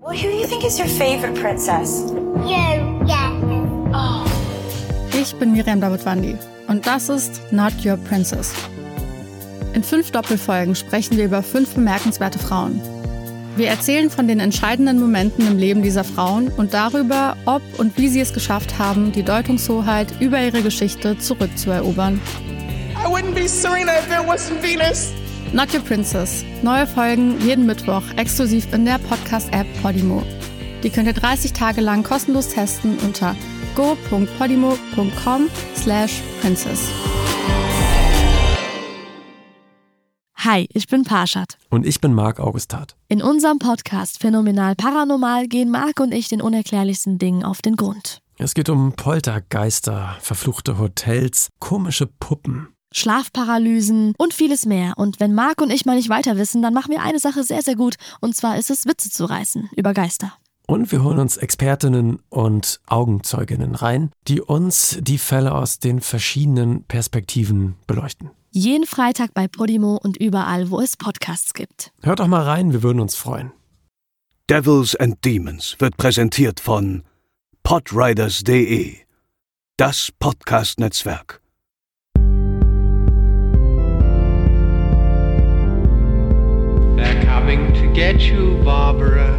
Well, who do you think is your favorite princess? You, yeah. Oh. Ich bin Miriam Davidwandi und das ist Not Your Princess. In 5 Doppelfolgen sprechen wir über 5 bemerkenswerte Frauen. Wir erzählen von den entscheidenden Momenten im Leben dieser Frauen und darüber, ob und wie sie es geschafft haben, die Deutungshoheit über ihre Geschichte zurückzuerobern. I wouldn't be Serena if there wasn't Venus. Not Your Princess. Neue Folgen jeden Mittwoch exklusiv in der Podcast-App Podimo. Die könnt ihr 30 Tage lang kostenlos testen unter go.podimo.com/princess. Hi, ich bin Parshad. Und ich bin Marc Augustat. In unserem Podcast Phänomenal Paranormal gehen Marc und ich den unerklärlichsten Dingen auf den Grund. Es geht um Poltergeister, verfluchte Hotels, komische Puppen, Schlafparalysen und vieles mehr. Und wenn Marc und ich mal nicht weiter wissen, dann machen wir eine Sache sehr, sehr gut. Und zwar ist es, Witze zu reißen über Geister. Und wir holen uns Expertinnen und Augenzeuginnen rein, die uns die Fälle aus den verschiedenen Perspektiven beleuchten. Jeden Freitag bei Podimo und überall, wo es Podcasts gibt. Hört doch mal rein, wir würden uns freuen. Devils and Demons wird präsentiert von podriders.de, das Podcast-Netzwerk. They're coming to get you, Barbara.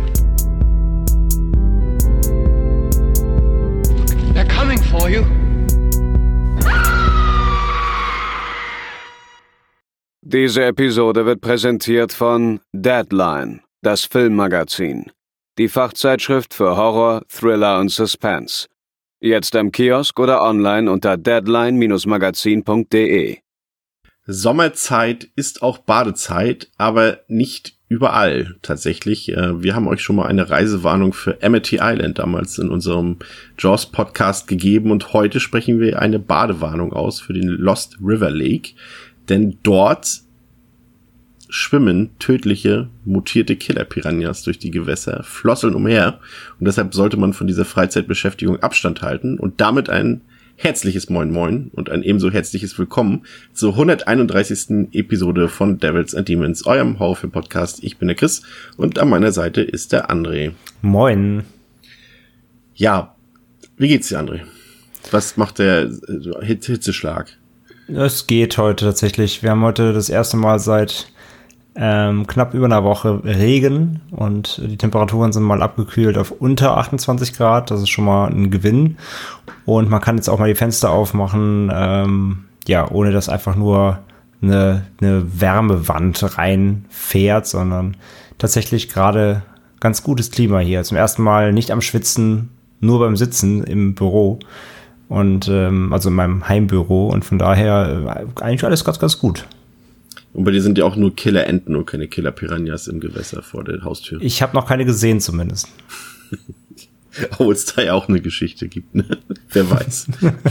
They're coming for you. Diese Episode wird präsentiert von Deadline, das Filmmagazin. Die Fachzeitschrift für Horror, Thriller und Suspense. Jetzt im Kiosk oder online unter deadline-magazin.de. Sommerzeit ist auch Badezeit, aber nicht überall tatsächlich. Wir haben euch schon mal eine Reisewarnung für Amity Island damals in unserem Jaws-Podcast gegeben und heute sprechen wir eine Badewarnung aus für den Lost River Lake, denn dort schwimmen tödliche, mutierte Killer-Piranhas durch die Gewässer, flosseln umher und deshalb sollte man von dieser Freizeitbeschäftigung Abstand halten und damit ein herzliches Moin Moin und ein ebenso herzliches Willkommen zur 131. Episode von Devils and Demons, eurem Horrorfilm-Podcast. Ich bin der Chris und an meiner Seite ist der André. Moin. Ja, wie geht's dir, André? Was macht der Hitzeschlag? Es geht heute tatsächlich. Wir haben heute das erste Mal seit knapp über einer Woche Regen und die Temperaturen sind mal abgekühlt auf unter 28 Grad. Das ist schon mal ein Gewinn. Und man kann jetzt auch mal die Fenster aufmachen, ohne dass einfach nur eine Wärmewand reinfährt, sondern tatsächlich gerade ganz gutes Klima hier. Zum ersten Mal nicht am Schwitzen, nur beim Sitzen im Büro. Und also in meinem Heimbüro und von daher eigentlich alles ganz, ganz gut. Und bei dir sind ja auch nur Killer-Enten und keine Killer-Piranhas im Gewässer vor der Haustür. Ich habe noch keine gesehen zumindest. Obwohl es da ja auch eine Geschichte gibt, ne? Wer weiß.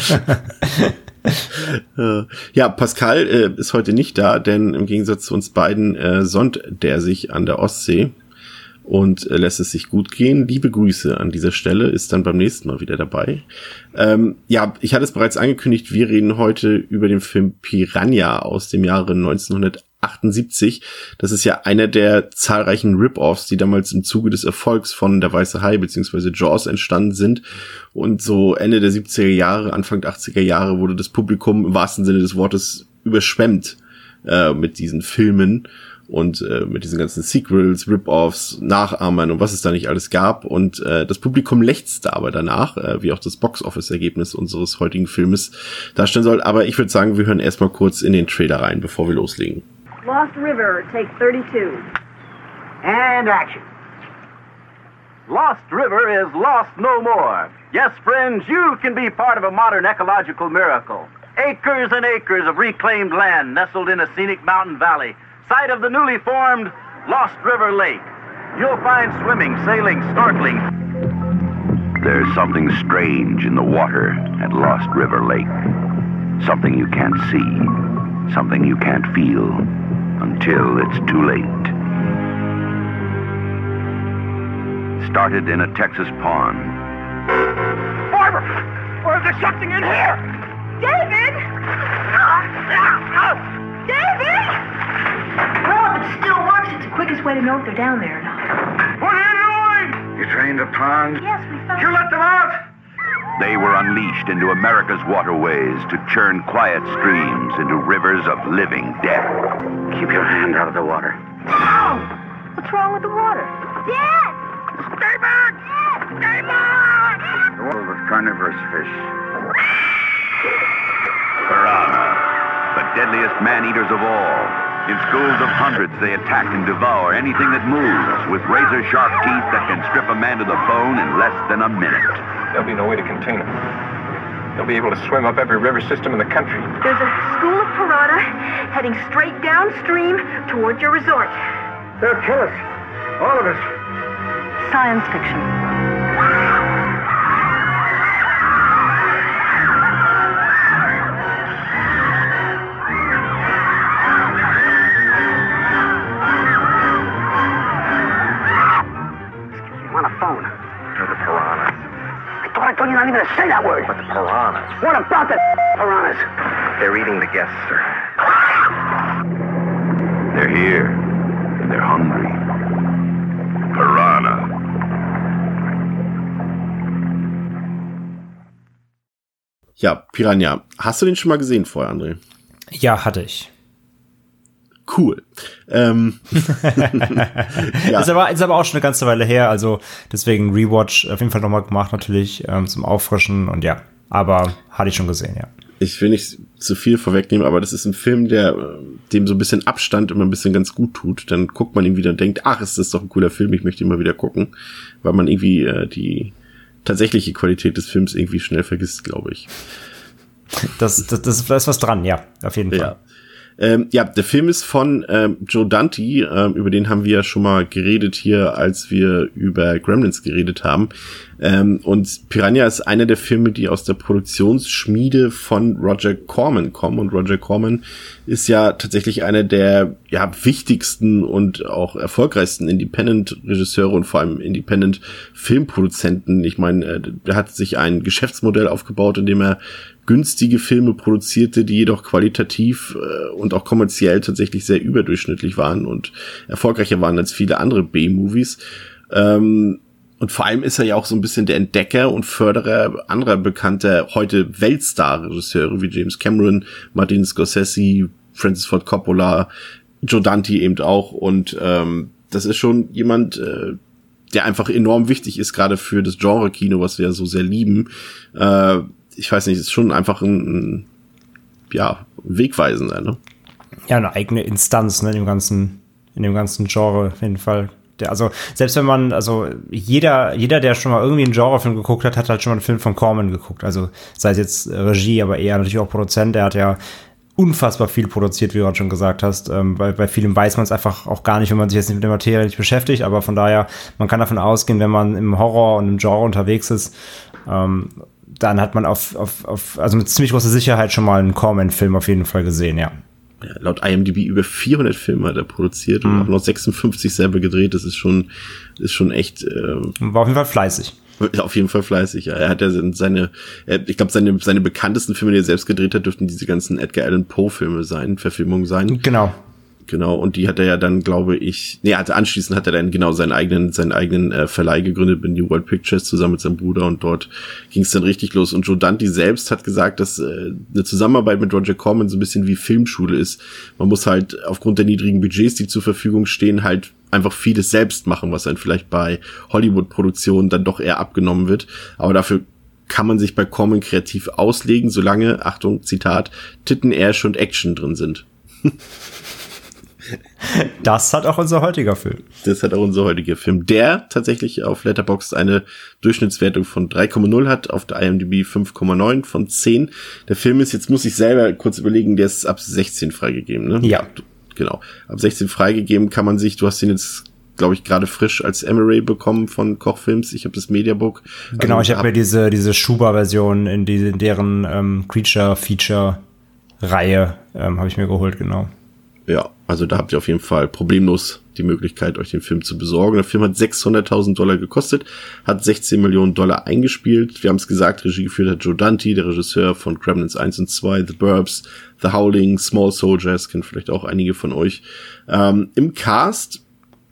Ja, Pascal ist heute nicht da, denn im Gegensatz zu uns beiden sonnt der sich an der Ostsee und lässt es sich gut gehen. Liebe Grüße an dieser Stelle, ist dann beim nächsten Mal wieder dabei. Ich hatte es bereits angekündigt, wir reden heute über den Film Piranha aus dem Jahre 1978. Das ist ja einer der zahlreichen Rip-Offs, die damals im Zuge des Erfolgs von Der Weiße Hai bzw. Jaws entstanden sind. Und so Ende der 70er Jahre, Anfang der 80er Jahre wurde das Publikum im wahrsten Sinne des Wortes überschwemmt mit diesen Filmen. Und mit diesen ganzen Sequels, Rip-Offs, Nachahmern und was es da nicht alles gab. Und das Publikum lechzte aber danach, wie auch das Box-Office-Ergebnis unseres heutigen Filmes darstellen soll. Aber ich würde sagen, wir hören erstmal kurz in den Trailer rein, bevor wir loslegen. Lost River, take 32. And action. Lost River is lost no more. Yes, friends, you can be part of a modern ecological miracle. Acres and acres of reclaimed land nestled in a scenic mountain valley. Site of the newly formed Lost River Lake. You'll find swimming, sailing, snorkeling. There's something strange in the water at Lost River Lake. Something you can't see, something you can't feel, until it's too late. Started in a Texas pond. Barbara! There's something in here! David! David! Well, if it still works, it's the quickest way to know if they're down there or not. Put it in line! in the pond? Yes, we found. You let them out? They were unleashed into America's waterways to churn quiet streams into rivers of living death. Keep your hand out of the water. Ow! What's wrong with the water? Dad! Stay back! Stay back! The world of carnivorous fish. Piranha, the deadliest man-eaters of all. In schools of hundreds, they attack and devour anything that moves with razor-sharp teeth that can strip a man to the bone in less than a minute. There'll be no way to contain them. They'll be able to swim up every river system in the country. There's a school of piranha heading straight downstream towards your resort. They'll kill us. All of us. Science fiction. On a phone. They're the piranhas. I told you not even to say that word. But the piranhas. What about the piranhas? They're eating the guests, sir. They're here. And they're hungry. Piranha. Ja, Piranha. Hast du den schon mal gesehen vorher, André? Ja, hatte ich. Cool. Ja. Ist aber auch schon eine ganze Weile her, also deswegen Rewatch auf jeden Fall nochmal gemacht natürlich zum Auffrischen und ja, aber hatte ich schon gesehen, ja. Ich will nicht zu viel vorwegnehmen, aber das ist ein Film, der dem so ein bisschen Abstand immer ein bisschen ganz gut tut. Dann guckt man ihn wieder und denkt, ach, ist das doch ein cooler Film, ich möchte ihn mal wieder gucken, weil man irgendwie die tatsächliche Qualität des Films irgendwie schnell vergisst, glaube ich. Das ist was dran, ja, auf jeden Fall. Ja. Ja, der Film ist von Joe Dante, über den haben wir ja schon mal geredet hier, als wir über Gremlins geredet haben. Und Piranha ist einer der Filme, die aus der Produktionsschmiede von Roger Corman kommen. Und Roger Corman ist ja tatsächlich einer der wichtigsten und auch erfolgreichsten Independent-Regisseure und vor allem Independent-Filmproduzenten. Ich meine, er hat sich ein Geschäftsmodell aufgebaut, in dem er günstige Filme produzierte, die jedoch qualitativ und auch kommerziell tatsächlich sehr überdurchschnittlich waren und erfolgreicher waren als viele andere B-Movies. Und vor allem ist er ja auch so ein bisschen der Entdecker und Förderer anderer bekannter, heute Weltstar-Regisseure wie James Cameron, Martin Scorsese, Francis Ford Coppola, Joe Dante eben auch. Und das ist schon jemand, der einfach enorm wichtig ist, gerade für das Genre-Kino, was wir ja so sehr lieben. Ich weiß nicht, ist schon einfach ein Wegweisender, ne? Ja, eine eigene Instanz, ne, in dem ganzen Genre auf jeden Fall. Also, selbst wenn man, jeder, der schon mal irgendwie einen Genrefilm geguckt hat, hat halt schon mal einen Film von Corman geguckt. Also, sei es jetzt Regie, aber eher natürlich auch Produzent. Der hat ja unfassbar viel produziert, wie du gerade schon gesagt hast. Bei vielem weiß man es einfach auch gar nicht, wenn man sich jetzt mit der Materie nicht beschäftigt. Aber von daher, man kann davon ausgehen, wenn man im Horror und im Genre unterwegs ist, dann hat man also mit ziemlich großer Sicherheit schon mal einen Corman-Film auf jeden Fall gesehen, ja. Ja, laut IMDb über 400 Filme hat er produziert und auch noch 56 selber gedreht. Das ist schon echt. War auf jeden Fall fleißig. Auf jeden Fall fleißig, ja. Er hat ja ich glaube, seine bekanntesten Filme, die er selbst gedreht hat, dürften diese ganzen Edgar Allan Poe-Filme sein, Verfilmungen sein. Genau, und die hat er ja dann, glaube ich, anschließend hat er dann genau seinen eigenen Verleih gegründet mit New World Pictures zusammen mit seinem Bruder und dort ging es dann richtig los. Und Joe Dante selbst hat gesagt, dass eine Zusammenarbeit mit Roger Corman so ein bisschen wie Filmschule ist. Man muss halt aufgrund der niedrigen Budgets, die zur Verfügung stehen, halt einfach vieles selbst machen, was dann vielleicht bei Hollywood-Produktionen dann doch eher abgenommen wird. Aber dafür kann man sich bei Corman kreativ auslegen, solange, Achtung, Zitat, Titten, Ärsche und Action drin sind. Das hat auch unser heutiger Film. Der tatsächlich auf Letterboxd eine Durchschnittswertung von 3,0 hat, auf der IMDb 5,9 von 10. Der Film ist, jetzt muss ich selber kurz überlegen, der ist ab 16 freigegeben, ne? Ja. Genau. Ab 16 freigegeben kann man sich, du hast den jetzt, glaube ich, gerade frisch als Emery bekommen von Kochfilms. Ich habe das Mediabook. Genau, ich habe mir diese Schuber-Version in deren Creature-Feature-Reihe habe ich mir geholt, genau. Ja, also da habt ihr auf jeden Fall problemlos die Möglichkeit, euch den Film zu besorgen. Der Film hat $600.000 gekostet, hat $16 Millionen eingespielt. Wir haben es gesagt, Regie geführt hat Joe Dante, der Regisseur von Gremlins 1 und 2, The Burbs, The Howling, Small Soldiers, kennen vielleicht auch einige von euch. Im Cast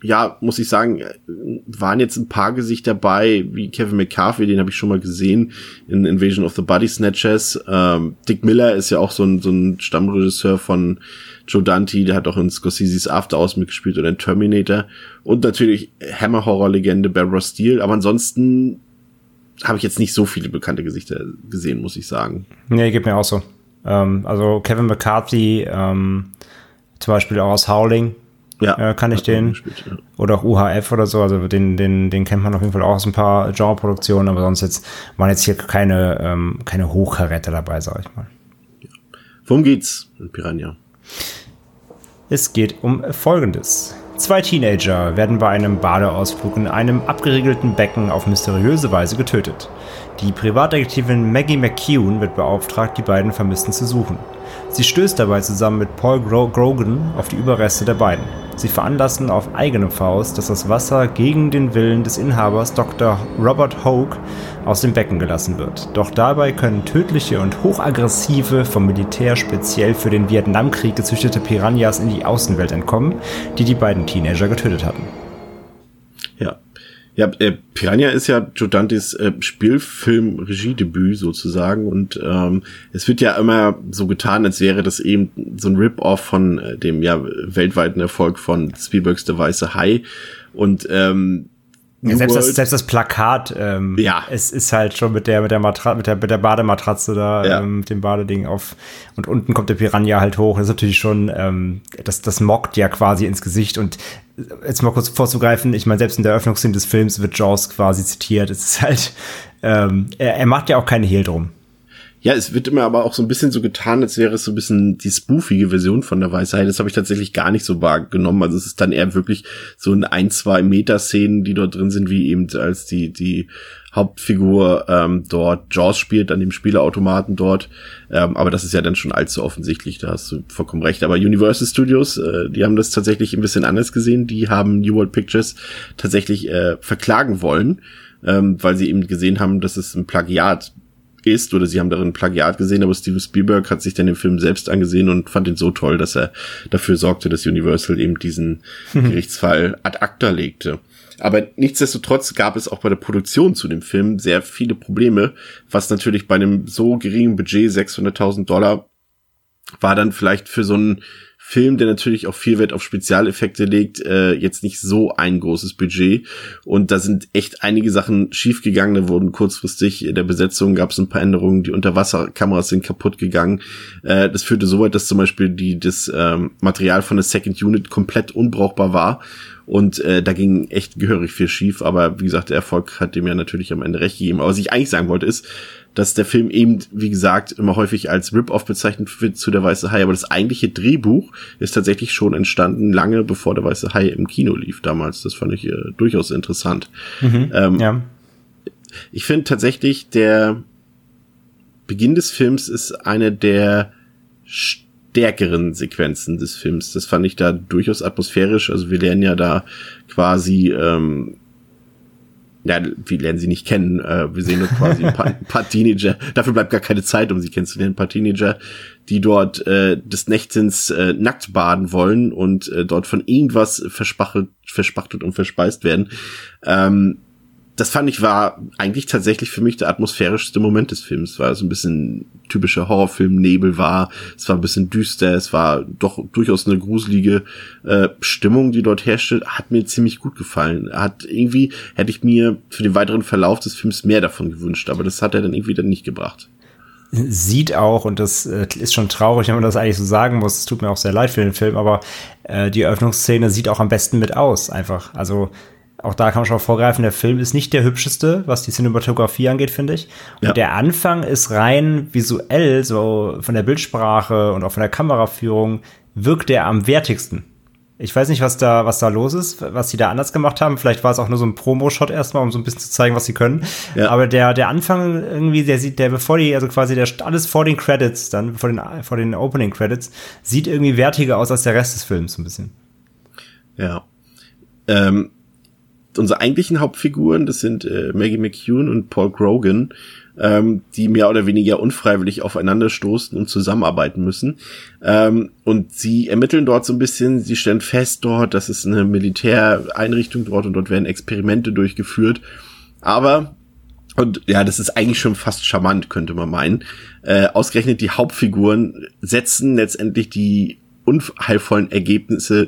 ja, muss ich sagen, waren jetzt ein paar Gesichter dabei, wie Kevin McCarthy, den habe ich schon mal gesehen in Invasion of the Body Snatchers. Dick Miller ist ja auch so ein Stammregisseur von Joe Dante, der hat auch in Scorseses After Hours mitgespielt oder in Terminator. Und natürlich Hammer-Horror-Legende Barbara Steele. Aber ansonsten habe ich jetzt nicht so viele bekannte Gesichter gesehen, muss ich sagen. Nee, geht mir auch so. Also Kevin McCarthy, zum Beispiel auch aus Howling. Ja, kann ich den. Gespielt, ja. Oder auch UHF oder so, also den kennt man auf jeden Fall auch aus ein paar Genreproduktionen, aber sonst waren jetzt hier keine Hochkaräter dabei, sag ich mal. Ja. Worum geht's in Piranha? Es geht um Folgendes. 2 Teenager werden bei einem Badeausflug in einem abgeriegelten Becken auf mysteriöse Weise getötet. Die Privatdetektivin Maggie McCune wird beauftragt, die beiden Vermissten zu suchen. Sie stößt dabei zusammen mit Paul Grogan auf die Überreste der beiden. Sie veranlassen auf eigene Faust, dass das Wasser gegen den Willen des Inhabers Dr. Robert Hoke aus dem Becken gelassen wird. Doch dabei können tödliche und hochaggressive, vom Militär speziell für den Vietnamkrieg gezüchtete Piranhas in die Außenwelt entkommen, die beiden Teenager getötet hatten. Ja, Piranha ist ja Joe Dantes Spielfilm-Regiedebüt sozusagen und es wird ja immer so getan, als wäre das eben so ein Rip-Off von dem ja weltweiten Erfolg von Spielbergs Der weiße Hai und selbst das Plakat, es ist halt schon mit der Badematratze da, mit dem Badeding auf und unten kommt der Piranha halt hoch. Das ist natürlich schon, das mockt ja quasi ins Gesicht und jetzt mal kurz vorzugreifen, ich meine, selbst in der Eröffnungsszene des Films wird Jaws quasi zitiert. Es ist halt, er macht ja auch keine Hehl drum. Ja, es wird immer aber auch so ein bisschen so getan, als wäre es so ein bisschen die spoofige Version von der Weiße Hai. Das habe ich tatsächlich gar nicht so wahrgenommen. Also es ist dann eher wirklich so ein 1-2 Meter-Szenen, die dort drin sind, wie eben als die Hauptfigur dort Jaws spielt, an dem Spieleautomaten dort. Aber das ist ja dann schon allzu offensichtlich, da hast du vollkommen recht. Aber Universal Studios, die haben das tatsächlich ein bisschen anders gesehen. Die haben New World Pictures tatsächlich verklagen wollen, weil sie eben gesehen haben, dass es ein Plagiat ist, oder sie haben darin Plagiat gesehen, aber Steven Spielberg hat sich dann den Film selbst angesehen und fand ihn so toll, dass er dafür sorgte, dass Universal eben diesen Gerichtsfall ad acta legte. Aber nichtsdestotrotz gab es auch bei der Produktion zu dem Film sehr viele Probleme, was natürlich bei einem so geringen Budget, $600.000, war dann vielleicht für so einen Film, der natürlich auch viel Wert auf Spezialeffekte legt, jetzt nicht so ein großes Budget. Und da sind echt einige Sachen schiefgegangen. Da wurden kurzfristig in der Besetzung, gab es ein paar Änderungen. Die Unterwasserkameras sind kaputt gegangen. Das führte so weit, dass zum Beispiel das Material von der Second Unit komplett unbrauchbar war. Und da ging echt gehörig viel schief. Aber wie gesagt, der Erfolg hat dem ja natürlich am Ende recht gegeben. Aber was ich eigentlich sagen wollte ist, dass der Film eben, wie gesagt, immer häufig als Rip-Off bezeichnet wird zu Der weiße Hai. Aber das eigentliche Drehbuch ist tatsächlich schon entstanden, lange bevor Der weiße Hai im Kino lief damals. Das fand ich durchaus interessant. Ja. Ich finde tatsächlich, der Beginn des Films ist eine der stärkeren Sequenzen des Films. Das fand ich da durchaus atmosphärisch. Also wir lernen ja da quasi wir lernen sie nicht kennen. Wir sehen nur quasi ein paar Teenager. Dafür bleibt gar keine Zeit, um sie kennenzulernen. Ein paar Teenager, die dort des Nächtens nackt baden wollen und dort von irgendwas verspachtelt und verspeist werden. Das fand ich war eigentlich tatsächlich für mich der atmosphärischste Moment des Films. Es war so ein bisschen typischer Horrorfilm-Nebel war. Es war ein bisschen düster. Es war doch durchaus eine gruselige Stimmung, die dort herrschte. Hat mir ziemlich gut gefallen. Hätte ich mir für den weiteren Verlauf des Films mehr davon gewünscht. Aber das hat er dann irgendwie dann nicht gebracht. Sieht auch, und das ist schon traurig, wenn man das eigentlich so sagen muss, es tut mir auch sehr leid für den Film, aber die Eröffnungsszene sieht auch am besten mit aus, einfach. Also auch da kann man schon vorgreifen, der Film ist nicht der hübscheste, was die Cinematografie angeht, finde ich. Und der Anfang ist rein visuell, so von der Bildsprache und auch von der Kameraführung, wirkt der am wertigsten. Ich weiß nicht, was da los ist, was sie da anders gemacht haben. Vielleicht war es auch nur so ein Promo-Shot erstmal, um so ein bisschen zu zeigen, was sie können. Ja. Aber der Anfang irgendwie, alles vor den Credits, dann vor den Opening Credits, sieht irgendwie wertiger aus als der Rest des Films, so ein bisschen. Ja. unsere eigentlichen Hauptfiguren, das sind Maggie McCune und Paul Grogan, die mehr oder weniger unfreiwillig aufeinander stoßen und zusammenarbeiten müssen. Und sie ermitteln dort so ein bisschen, sie stellen fest dort, das ist eine Militäreinrichtung dort und dort werden Experimente durchgeführt. Aber, und ja, das ist eigentlich schon fast charmant, könnte man meinen, ausgerechnet die Hauptfiguren setzen letztendlich die unheilvollen Ereignisse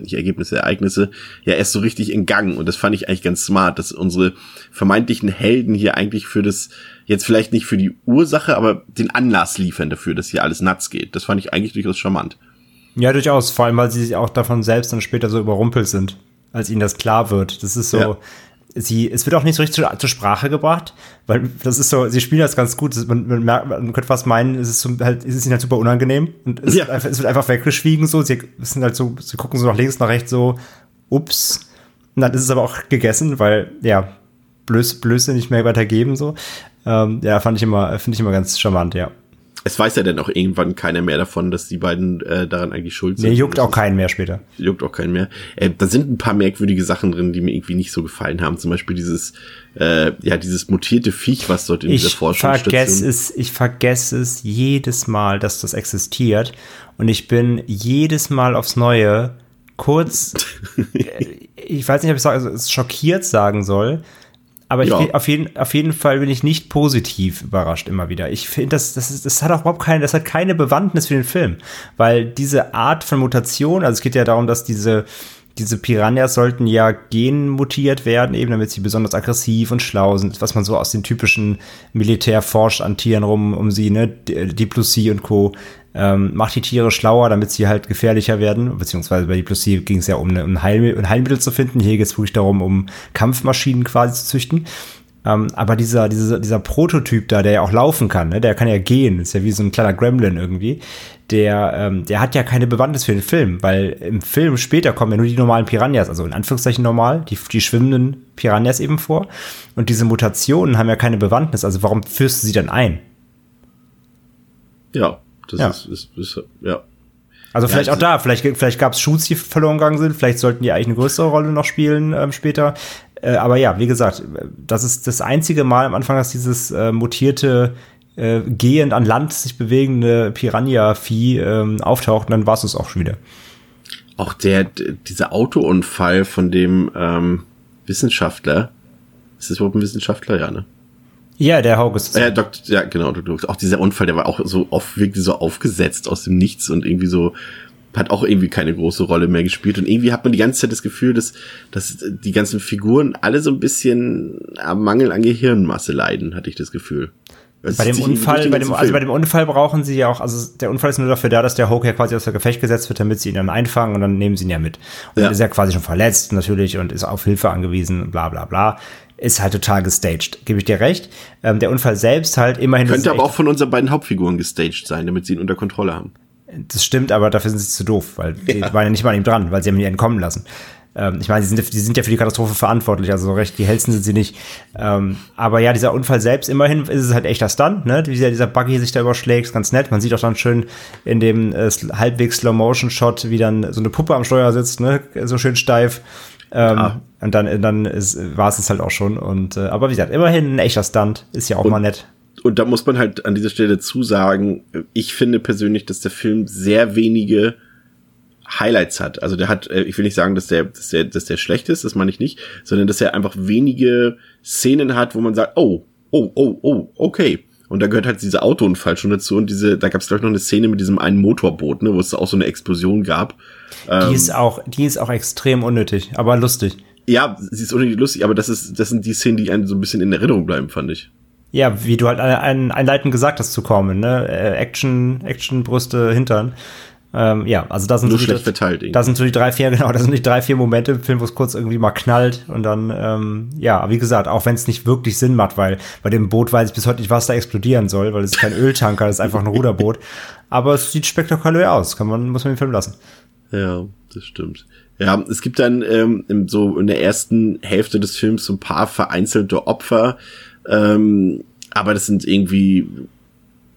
ja erst so richtig in Gang. Und das fand ich eigentlich ganz smart, dass unsere vermeintlichen Helden hier eigentlich für das, jetzt vielleicht nicht für die Ursache, aber den Anlass liefern dafür, dass hier alles nuts geht. Das fand ich eigentlich durchaus charmant. Ja, durchaus. Vor allem, weil sie auch davon selbst dann später so überrumpelt sind, als ihnen das klar wird. Das ist so, ja. Es wird auch nicht so richtig zur Sprache gebracht, weil das ist so, sie spielen das ganz gut. Man könnte fast meinen, es ist ihnen halt super unangenehm und es wird einfach weggeschwiegen so. Sie gucken so nach links, nach rechts so, ups. Und dann ist es aber auch gegessen, weil, ja, Blöße nicht mehr weitergeben so. Ja, finde ich immer ganz charmant, ja. Es weiß ja dann auch irgendwann keiner mehr davon, dass die beiden daran eigentlich schuld sind. Nee, juckt auch keinen mehr später. Juckt auch keinen mehr. Da sind ein paar merkwürdige Sachen drin, die mir irgendwie nicht so gefallen haben. Zum Beispiel dieses mutierte Viech, was dort in dieser Forschungsstation... Ich vergesse es jedes Mal, dass das existiert. Und ich bin jedes Mal aufs Neue kurz, ich weiß nicht, ob ich es schockiert sagen soll, aber auf jeden Fall bin ich nicht positiv überrascht immer wieder. Ich finde, das hat auch das hat keine Bewandtnis für den Film, weil diese Art von Mutation, also es geht ja darum, dass diese Piranhas sollten ja genmutiert werden, eben damit sie besonders aggressiv und schlau sind, was man so aus den typischen Militär forscht an Tieren rum um sie, ne, Diplocie und Co. Macht die Tiere schlauer, damit sie halt gefährlicher werden, beziehungsweise bei Diplocie ging es ja um ein Heilmittel zu finden, hier geht es wirklich darum, um Kampfmaschinen quasi zu züchten. Aber dieser Prototyp da, der ja auch laufen kann, ne, der kann ja gehen, ist ja wie so ein kleiner Gremlin irgendwie, der hat ja keine Bewandtnis für den Film, weil im Film später kommen ja nur die normalen Piranhas, also in Anführungszeichen normal, die schwimmenden Piranhas eben vor. Und diese Mutationen haben ja keine Bewandtnis, also warum führst du sie dann ein? Ja, das ist ja. Also vielleicht auch da, vielleicht gab es Shoots, die verloren gegangen sind, vielleicht sollten die eigentlich eine größere Rolle noch spielen später. Aber ja, wie gesagt, das ist das einzige Mal am Anfang, dass dieses mutierte, gehend an Land sich bewegende Piranha-Vieh auftaucht, und dann war es auch schon wieder. Auch dieser Autounfall von dem Wissenschaftler, ist das überhaupt ein Wissenschaftler? Ja, ne? Ja, der August. Ja, genau. Auch dieser Unfall, der war auch wirklich so aufgesetzt aus dem Nichts und irgendwie so, hat auch irgendwie keine große Rolle mehr gespielt. Und irgendwie hat man die ganze Zeit das Gefühl, dass die ganzen Figuren alle so ein bisschen am Mangel an Gehirnmasse leiden, hatte ich das Gefühl. Bei dem Unfall brauchen sie ja auch, also der Unfall ist nur dafür da, dass der Hulk ja quasi außer Gefecht gesetzt wird, damit sie ihn dann einfangen und dann nehmen sie ihn ja mit. Und er ist ja quasi schon verletzt natürlich und ist auf Hilfe angewiesen, bla bla bla. Ist halt total gestaged, gebe ich dir recht. Der Unfall selbst halt immerhin... Könnte aber auch von unseren beiden Hauptfiguren gestaged sein, damit sie ihn unter Kontrolle haben. Das stimmt, aber dafür sind sie zu doof, weil die waren ja nicht mal an ihm dran, weil sie haben ihn entkommen lassen. Ich meine, die sind ja für die Katastrophe verantwortlich, also so recht die hellsten sind sie nicht. Aber ja, dieser Unfall selbst, immerhin ist es halt echter Stunt, ne? Wie dieser Buggy sich da überschlägt, ist ganz nett. Man sieht auch dann schön in dem halbwegs Slow-Motion-Shot, wie dann so eine Puppe am Steuer sitzt, ne? So schön steif. Und dann war es halt auch schon. Und aber wie gesagt, immerhin ein echter Stunt, ist ja auch mal nett. Und da muss man halt an dieser Stelle zusagen, ich finde persönlich, dass der Film sehr wenige Highlights hat. Also der hat, ich will nicht sagen, dass der schlecht ist, das meine ich nicht, sondern dass er einfach wenige Szenen hat, wo man sagt, oh, okay. Und da gehört halt dieser Autounfall schon dazu und da gab es glaube ich noch eine Szene mit diesem einen Motorboot, ne, wo es auch so eine Explosion gab. Die ist auch extrem unnötig, aber lustig. Ja, sie ist unnötig lustig, aber das sind die Szenen, die einem so ein bisschen in Erinnerung bleiben, fand ich. Ja, wie du halt einleitend gesagt hast zu kommen, ne? Action, Brüste, Hintern. Ja, also da sind nur so schlecht verteilt. Da sind so die 3-4 Momente im Film, wo es kurz irgendwie mal knallt und dann, ja, wie gesagt, auch wenn es nicht wirklich Sinn macht, weil bei dem Boot weiß ich bis heute nicht, was da explodieren soll, weil es ist kein Öltanker, das ist einfach ein Ruderboot. Aber es sieht spektakulär aus, muss man den Film lassen. Ja, das stimmt. Ja, es gibt dann so in der ersten Hälfte des Films so ein paar vereinzelte Opfer, aber das sind irgendwie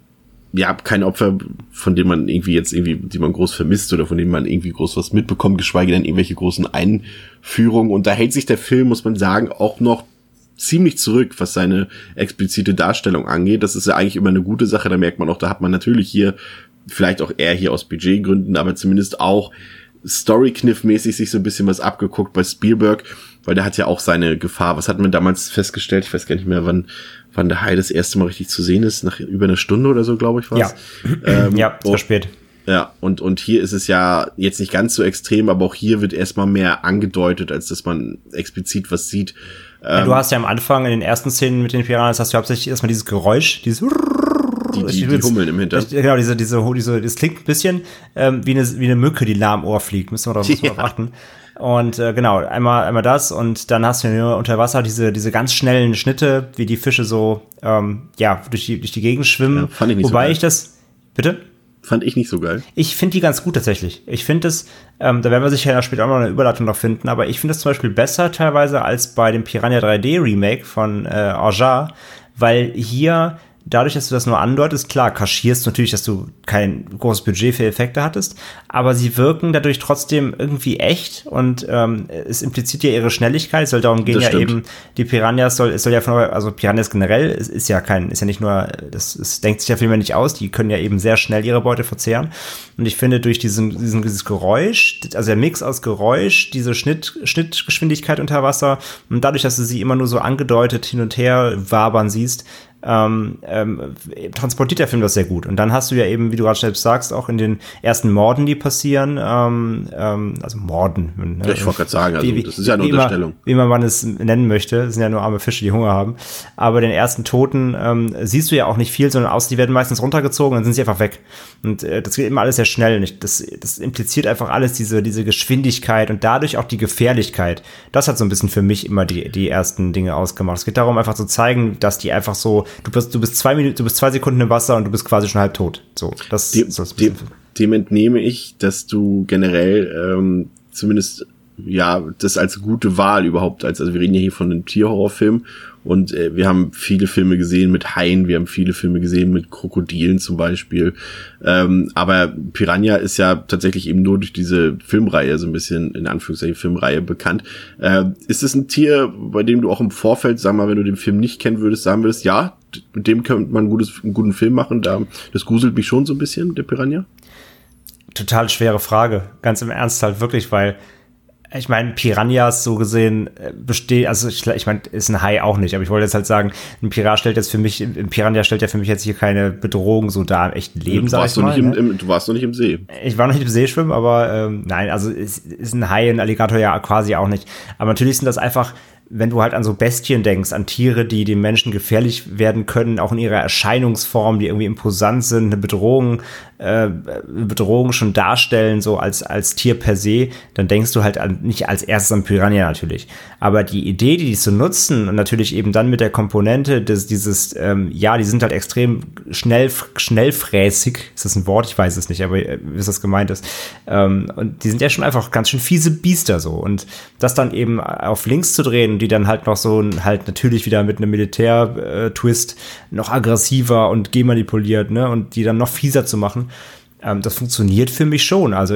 ja, kein Opfer, von dem man die man groß vermisst oder von dem man irgendwie groß was mitbekommt, geschweige denn irgendwelche großen Einführungen. Und da hält sich der Film, muss man sagen, auch noch ziemlich zurück, was seine explizite Darstellung angeht. Das ist ja eigentlich immer eine gute Sache. Da merkt man auch, da hat man natürlich hier, vielleicht auch eher hier aus Budgetgründen, aber zumindest auch Story-Kniff-mäßig sich so ein bisschen was abgeguckt bei Spielberg, weil der hat ja auch seine Gefahr. Was hatten wir damals festgestellt? Ich weiß gar nicht mehr, wann der Hai das erste Mal richtig zu sehen ist. Nach über einer Stunde oder so, glaube ich, war es. Ja, ja, es war spät. Ja, und hier ist es ja jetzt nicht ganz so extrem, aber auch hier wird erstmal mehr angedeutet, als dass man explizit was sieht. Ja, du hast ja am Anfang in den ersten Szenen mit den Piranhas hast du hauptsächlich erstmal dieses Geräusch, dieses die Hummeln im Hintergrund. Genau, das klingt ein bisschen wie eine Mücke, die nah am Ohr fliegt. Müssen wir darauf achten. Und genau, einmal das und dann hast du ja unter Wasser diese ganz schnellen Schnitte, wie die Fische so durch die Gegend schwimmen. Ja, fand ich nicht Wobei so ich das bitte? Fand ich nicht so geil. Ich finde die ganz gut tatsächlich. Ich finde es, da werden wir sicher später auch noch eine Überleitung noch finden, aber ich finde es zum Beispiel besser teilweise als bei dem Piranha 3D Remake von Aja, weil hier dadurch, dass du das nur andeutest, klar, kaschierst du natürlich, dass du kein großes Budget für Effekte hattest, aber sie wirken dadurch trotzdem irgendwie echt und es impliziert ja ihre Schnelligkeit. Es soll darum gehen, ja eben, die Piranhas Piranhas generell, ist ja nicht nur, das denkt sich der Film ja nicht aus, die können ja eben sehr schnell ihre Beute verzehren. Und ich finde, durch dieses Geräusch, also der Mix aus Geräusch, diese Schnittgeschwindigkeit unter Wasser und dadurch, dass du sie immer nur so angedeutet hin und her wabern siehst, transportiert der Film das sehr gut. Und dann hast du ja eben, wie du gerade selbst sagst, auch in den ersten Morden, die passieren, also Morden. Ja, ich wollte gerade sagen, also das ist ja eine Unterstellung. Wie man es nennen möchte, das sind ja nur arme Fische, die Hunger haben. Aber den ersten Toten siehst du ja auch nicht viel, sondern die werden meistens runtergezogen und dann sind sie einfach weg. Und das geht immer alles sehr schnell. Und das impliziert einfach alles diese Geschwindigkeit und dadurch auch die Gefährlichkeit. Das hat so ein bisschen für mich immer die ersten Dinge ausgemacht. Es geht darum, einfach zu zeigen, dass die einfach so, du bist 2 Sekunden im Wasser und du bist quasi schon halb tot. So, dem entnehme ich, dass du generell zumindest das als gute Wahl überhaupt, also wir reden ja hier von einem Tierhorrorfilm und wir haben viele Filme gesehen mit Haien, wir haben viele Filme gesehen mit Krokodilen zum Beispiel, aber Piranha ist ja tatsächlich eben nur durch diese Filmreihe, so ein bisschen in Anführungszeichen Filmreihe bekannt. Ist es ein Tier, bei dem du auch im Vorfeld, sag mal, wenn du den Film nicht kennen würdest, sagen würdest, ja, mit dem könnte man einen guten Film machen, das gruselt mich schon so ein bisschen, der Piranha? Total schwere Frage, ganz im Ernst halt wirklich, weil ich meine, Piranhas so gesehen ich meine, ist ein Hai auch nicht, aber ich wollte jetzt halt sagen, ein Piranha stellt ja für mich jetzt hier keine Bedrohung so da im echten Leben, sag ich mal. Du warst noch nicht im See. Ich war noch nicht im See schwimmen, aber nein, also ist ein Hai, ein Alligator ja quasi auch nicht. Aber natürlich sind das einfach, wenn du halt an so Bestien denkst, an Tiere, die dem Menschen gefährlich werden können, auch in ihrer Erscheinungsform, die irgendwie imposant sind, eine Bedrohung schon darstellen, so als Tier per se, dann denkst du halt nicht als erstes an Piranha natürlich. Aber die Idee, die zu nutzen und natürlich eben dann mit der Komponente die sind halt extrem schnellfräßig, ist das ein Wort? Ich weiß es nicht, aber wie das gemeint ist. Und die sind ja schon einfach ganz schön fiese Biester so. Und das dann eben auf links zu drehen, die dann halt noch so halt natürlich wieder mit einem Militär-Twist noch aggressiver und gemanipuliert, ne, und die dann noch fieser zu machen, das funktioniert für mich schon. Also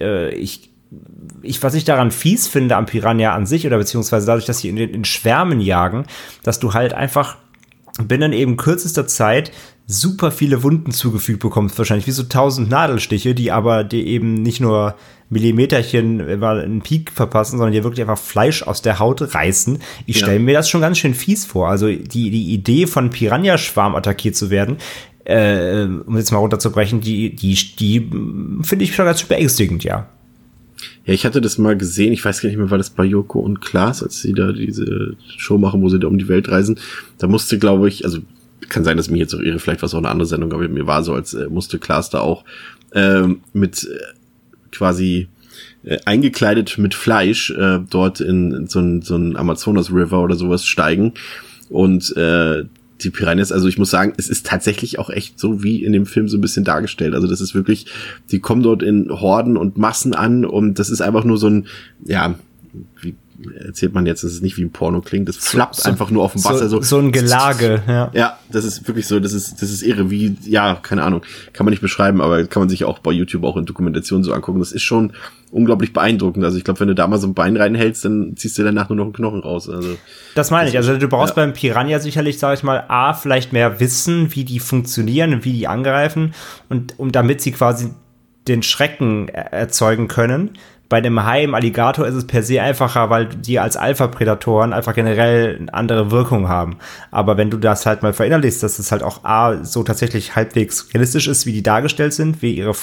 was ich daran fies finde am Piranha an sich oder beziehungsweise dadurch, dass sie in Schwärmen jagen, dass du halt einfach binnen eben kürzester Zeit super viele Wunden zugefügt bekommst, wahrscheinlich wie so 1000 Nadelstiche, die eben nicht nur Millimeterchen immer einen Peak verpassen, sondern dir wirklich einfach Fleisch aus der Haut reißen. Ich stelle mir das schon ganz schön fies vor. Also die Idee von Piranha-Schwarm attackiert zu werden, um jetzt mal runterzubrechen, die finde ich schon ganz schön beängstigend, ja. Ja, ich hatte das mal gesehen, ich weiß gar nicht mehr, war das bei Joko und Klaas, als sie da diese Show machen, wo sie da um die Welt reisen. Da musste, glaube ich, also kann sein, dass mich jetzt auch irre, vielleicht war es auch eine andere Sendung, aber mir war so, als musste Klaas da auch mit quasi eingekleidet mit Fleisch dort in so ein Amazonas River oder sowas steigen und die Piranhas, also ich muss sagen, es ist tatsächlich auch echt so wie in dem Film so ein bisschen dargestellt. Also das ist wirklich, die kommen dort in Horden und Massen an und das ist einfach nur so ein, ja, wie erzählt man jetzt, dass es nicht wie ein Porno klingt, das flappt einfach nur auf dem Wasser. So ein Gelage, ja. Ja, das ist wirklich so, das ist irre, wie, ja, keine Ahnung, kann man nicht beschreiben, aber kann man sich auch bei YouTube auch in Dokumentationen so angucken. Das ist schon unglaublich beeindruckend. Also ich glaube, wenn du da mal so ein Bein reinhältst, dann ziehst du danach nur noch einen Knochen raus. Also das meine ich. Also du brauchst beim Piranha sicherlich, sage ich mal, vielleicht mehr Wissen, wie die funktionieren und wie die angreifen und damit sie quasi den Schrecken erzeugen können. Bei dem Hai, im Alligator ist es per se einfacher, weil die als Alpha-Prädatoren einfach generell eine andere Wirkung haben. Aber wenn du das halt mal verinnerlichst, dass es halt auch so tatsächlich halbwegs realistisch ist, wie die dargestellt sind, wie ihre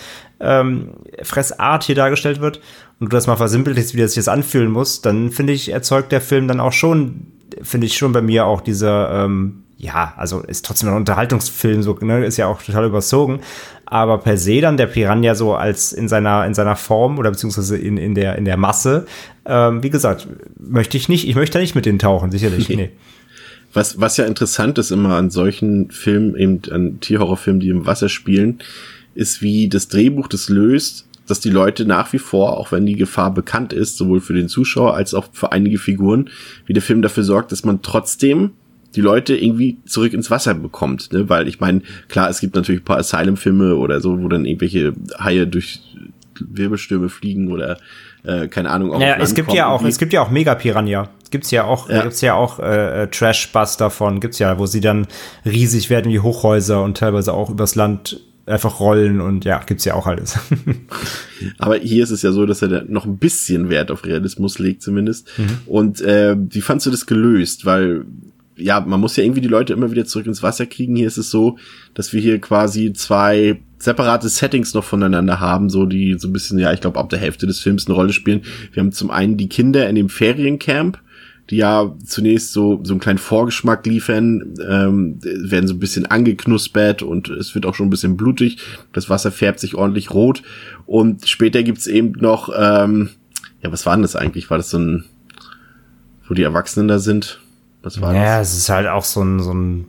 Fressart hier dargestellt wird, und du das mal versimpelst, wie das sich jetzt anfühlen muss, dann finde ich, erzeugt der Film dann auch schon, bei mir auch diese, also ist trotzdem ein Unterhaltungsfilm, so, ne, ist ja auch total überzogen, aber per se dann der Piranha so als in seiner Form oder beziehungsweise in der Masse, wie gesagt, möchte da nicht mit denen tauchen, sicherlich, nee. Was ja interessant ist immer an solchen Filmen, eben an Tierhorrorfilmen, die im Wasser spielen, ist, wie das Drehbuch das löst, dass die Leute nach wie vor, auch wenn die Gefahr bekannt ist, sowohl für den Zuschauer als auch für einige Figuren, wie der Film dafür sorgt, dass man trotzdem die Leute irgendwie zurück ins Wasser bekommt, ne? Weil ich meine, klar, es gibt natürlich ein paar Asylum-Filme oder so, wo dann irgendwelche Haie durch Wirbelstürme fliegen oder keine Ahnung. Naja, es gibt ja auch Mega-Piranha. Gibt's ja auch Trash-Bus davon, gibt's ja, wo sie dann riesig werden wie Hochhäuser und teilweise auch übers Land einfach rollen und ja, gibt's ja auch alles. Aber hier ist es ja so, dass er da noch ein bisschen Wert auf Realismus legt zumindest. Und wie fandst du das gelöst? Weil ja, man muss ja irgendwie die Leute immer wieder zurück ins Wasser kriegen. Hier ist es so, dass wir hier quasi 2 separate Settings noch voneinander haben, so die so ein bisschen, ja, ich glaube, ab der Hälfte des Films eine Rolle spielen. Wir haben zum einen die Kinder in dem Feriencamp, die ja zunächst so einen kleinen Vorgeschmack liefern, werden so ein bisschen angeknuspert und es wird auch schon ein bisschen blutig. Das Wasser färbt sich ordentlich rot. Und später gibt's eben noch, was war denn das eigentlich? War das so ein, wo die Erwachsenen da sind? Was war das? Ja, es ist halt auch so ein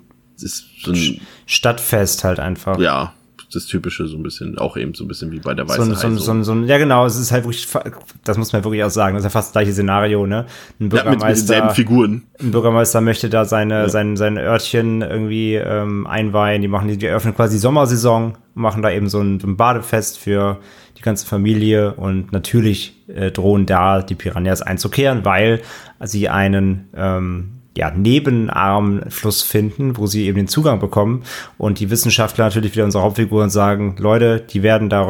Stadtfest halt einfach. Ja, das Typische so ein bisschen, auch eben so ein bisschen wie bei der Weißen Hai. Ja genau, es ist halt wirklich, das muss man wirklich auch sagen, das ist ja fast das gleiche Szenario, ne? Ein Bürgermeister, mit denselben Figuren. Ein Bürgermeister möchte da sein Örtchen irgendwie einweihen, die eröffnen quasi die Sommersaison, machen da eben so ein Badefest für die ganze Familie und natürlich drohen da die Piranhas einzukehren, weil sie einen Nebenarmfluss finden, wo sie eben den Zugang bekommen und die Wissenschaftler natürlich wieder unsere Hauptfiguren sagen, Leute, die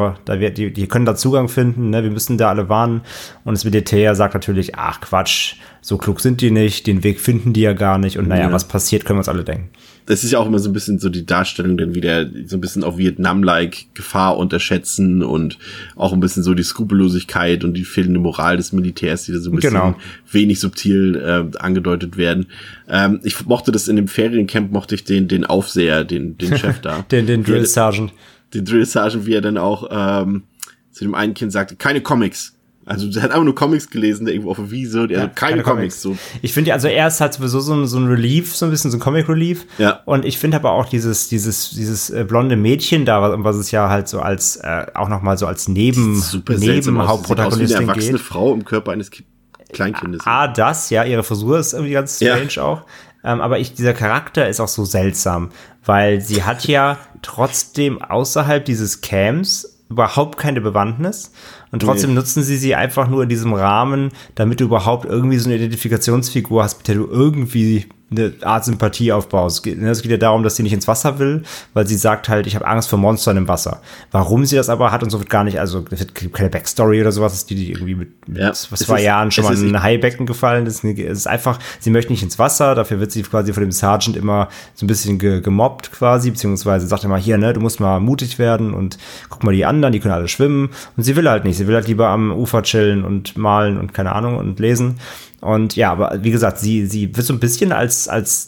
können da Zugang finden, ne, wir müssen da alle warnen und das Militär sagt natürlich, ach Quatsch, so klug sind die nicht, den Weg finden die ja gar nicht und was passiert, können wir uns alle denken. Das ist ja auch immer so ein bisschen so die Darstellung, dann wieder so ein bisschen auf Vietnam-like Gefahr unterschätzen und auch ein bisschen so die Skrupellosigkeit und die fehlende Moral des Militärs, die da so ein bisschen wenig subtil angedeutet werden. Ich mochte das in dem Feriencamp, den Aufseher, den Chef da. den Drill Sergeant. Den Drill Sergeant, wie er dann auch zu dem einen Kind sagte, keine Comics. Also der hat einfach nur Comics gelesen, der irgendwo auf der Wiese, keine Comics. So. Ich finde, also er ist halt sowieso so ein Relief, so ein bisschen so ein Comic Relief. Ja. Und ich finde aber auch dieses blonde Mädchen da, was es ja halt so als auch nochmal so als Nebenhauptprotagonistin geht. Eine erwachsene Frau im Körper eines Kleinkindes. Ihre Frisur ist irgendwie ganz strange auch. Aber dieser Charakter ist auch so seltsam, weil sie hat ja trotzdem außerhalb dieses Camps überhaupt keine Bewandtnis und trotzdem nutzen sie einfach nur in diesem Rahmen, damit du überhaupt irgendwie so eine Identifikationsfigur hast, mit der du irgendwie eine Art Sympathie aufbaust. Es geht ja darum, dass sie nicht ins Wasser will, weil sie sagt halt, ich habe Angst vor Monstern im Wasser. Warum sie das aber hat und so wird gar nicht, also es gibt keine Backstory oder sowas, die irgendwie mit 2 Jahren schon mal in ein Haibecken gefallen ist. Es ist einfach, sie möchte nicht ins Wasser, dafür wird sie quasi von dem Sergeant immer so ein bisschen gemobbt quasi, beziehungsweise sagt immer hier, ne, du musst mal mutig werden und guck mal die anderen, die können alle schwimmen und sie will halt nicht, sie will halt lieber am Ufer chillen und malen und keine Ahnung und lesen. Und ja, aber wie gesagt, sie wird so ein bisschen als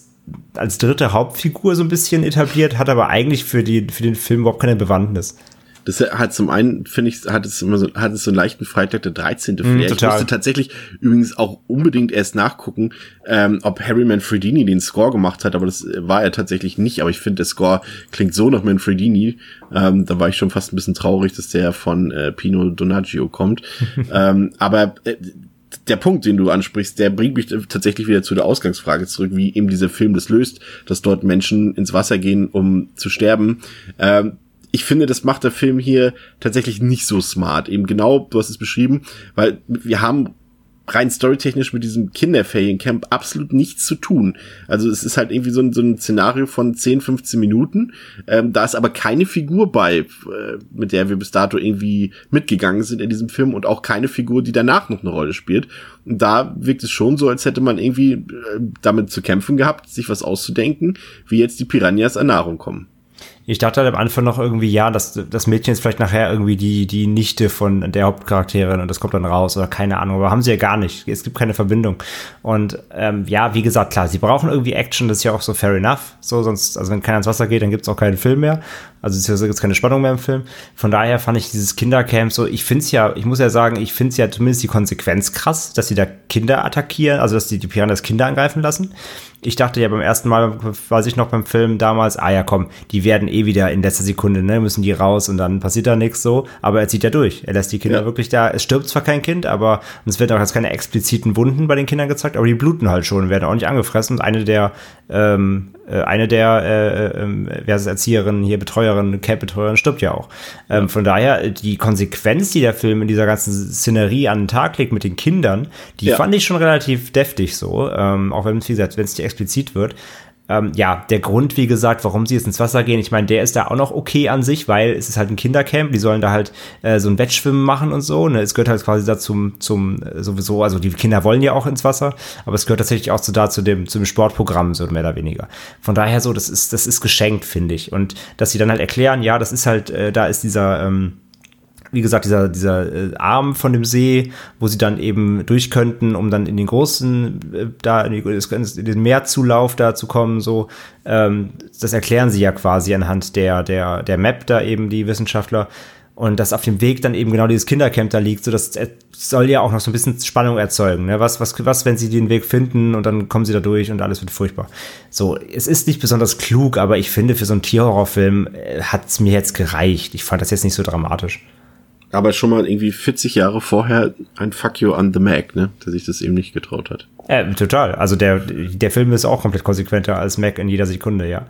dritte Hauptfigur so ein bisschen etabliert, hat aber eigentlich für den Film überhaupt keine Bewandtnis. Das hat zum einen, finde ich, hat es so einen leichten Freitag der 13. Flair. Ich musste tatsächlich übrigens auch unbedingt erst nachgucken, ob Harry Manfredini den Score gemacht hat, aber das war er tatsächlich nicht. Aber ich finde, der Score klingt so nach Manfredini. Da war ich schon fast ein bisschen traurig, dass der von Pino Donaggio kommt. Aber der Punkt, den du ansprichst, der bringt mich tatsächlich wieder zu der Ausgangsfrage zurück, wie eben dieser Film das löst, dass dort Menschen ins Wasser gehen, um zu sterben. Ich finde, das macht der Film hier tatsächlich nicht so smart. Eben genau, du hast es beschrieben, weil wir haben rein storytechnisch mit diesem Kinderferiencamp absolut nichts zu tun. Also es ist halt irgendwie so ein Szenario von 10, 15 Minuten. Da ist aber keine Figur bei, mit der wir bis dato irgendwie mitgegangen sind in diesem Film und auch keine Figur, die danach noch eine Rolle spielt. Und da wirkt es schon so, als hätte man irgendwie damit zu kämpfen gehabt, sich was auszudenken, wie jetzt die Piranhas an Nahrung kommen. Ich dachte halt am Anfang noch irgendwie, ja, dass das Mädchen ist vielleicht nachher irgendwie die Nichte von der Hauptcharakterin und das kommt dann raus oder keine Ahnung, aber haben sie ja gar nicht. Es gibt keine Verbindung. Und ja, wie gesagt, klar, sie brauchen irgendwie Action, das ist ja auch so fair enough. So, sonst, also wenn keiner ins Wasser geht, dann gibt's auch keinen Film mehr. Also es gibt keine Spannung mehr im Film. Von daher fand ich dieses Kindercamp so, ich muss ja sagen, zumindest die Konsequenz krass, dass sie da Kinder attackieren, also dass die Piranhas Kinder angreifen lassen. Ich dachte ja beim ersten Mal, weiß ich noch beim Film damals, ja komm, die werden eh wieder in letzter Sekunde, ne, müssen die raus und dann passiert da nichts so, aber er zieht ja durch. Er lässt die Kinder wirklich da, es stirbt zwar kein Kind, aber es wird auch jetzt keine expliziten Wunden bei den Kindern gezeigt, aber die bluten halt schon, werden auch nicht angefressen und eine der Erzieherinnen, hier Betreuerin, Camp-Betreuerin stirbt ja auch. Von daher, die Konsequenz, die der Film in dieser ganzen Szenerie an den Tag legt mit den Kindern, die fand ich schon relativ deftig so, auch wenn es, wie gesagt, wenn es nicht explizit wird. Der Grund, wie gesagt, warum sie jetzt ins Wasser gehen, ich meine, der ist da auch noch okay an sich, weil es ist halt ein Kindercamp, die sollen da halt so ein Wettschwimmen machen und so, ne? Es gehört halt quasi dazu zum sowieso, also die Kinder wollen ja auch ins Wasser, aber es gehört tatsächlich auch zum Sportprogramm, so mehr oder weniger. Von daher so, das ist geschenkt, finde ich. Und dass sie dann halt erklären, ja, das ist halt, da ist dieser wie gesagt, dieser Arm von dem See, wo sie dann eben durch könnten, um dann in den großen, in den Meerzulauf da zu kommen, so, das erklären sie ja quasi anhand der Map da eben, die Wissenschaftler. Und dass auf dem Weg dann eben genau dieses Kindercamp da liegt, so das soll ja auch noch so ein bisschen Spannung erzeugen, ne? Was, wenn sie den Weg finden und dann kommen sie da durch und alles wird furchtbar. So, es ist nicht besonders klug, aber ich finde, für so einen Tierhorrorfilm hat's mir jetzt gereicht. Ich fand das jetzt nicht so dramatisch. Aber schon mal irgendwie 40 Jahre vorher ein Fuck you an The Meg, ne? Der sich das eben nicht getraut hat. Total. Also der Film ist auch komplett konsequenter als Meg in jeder Sekunde, ja.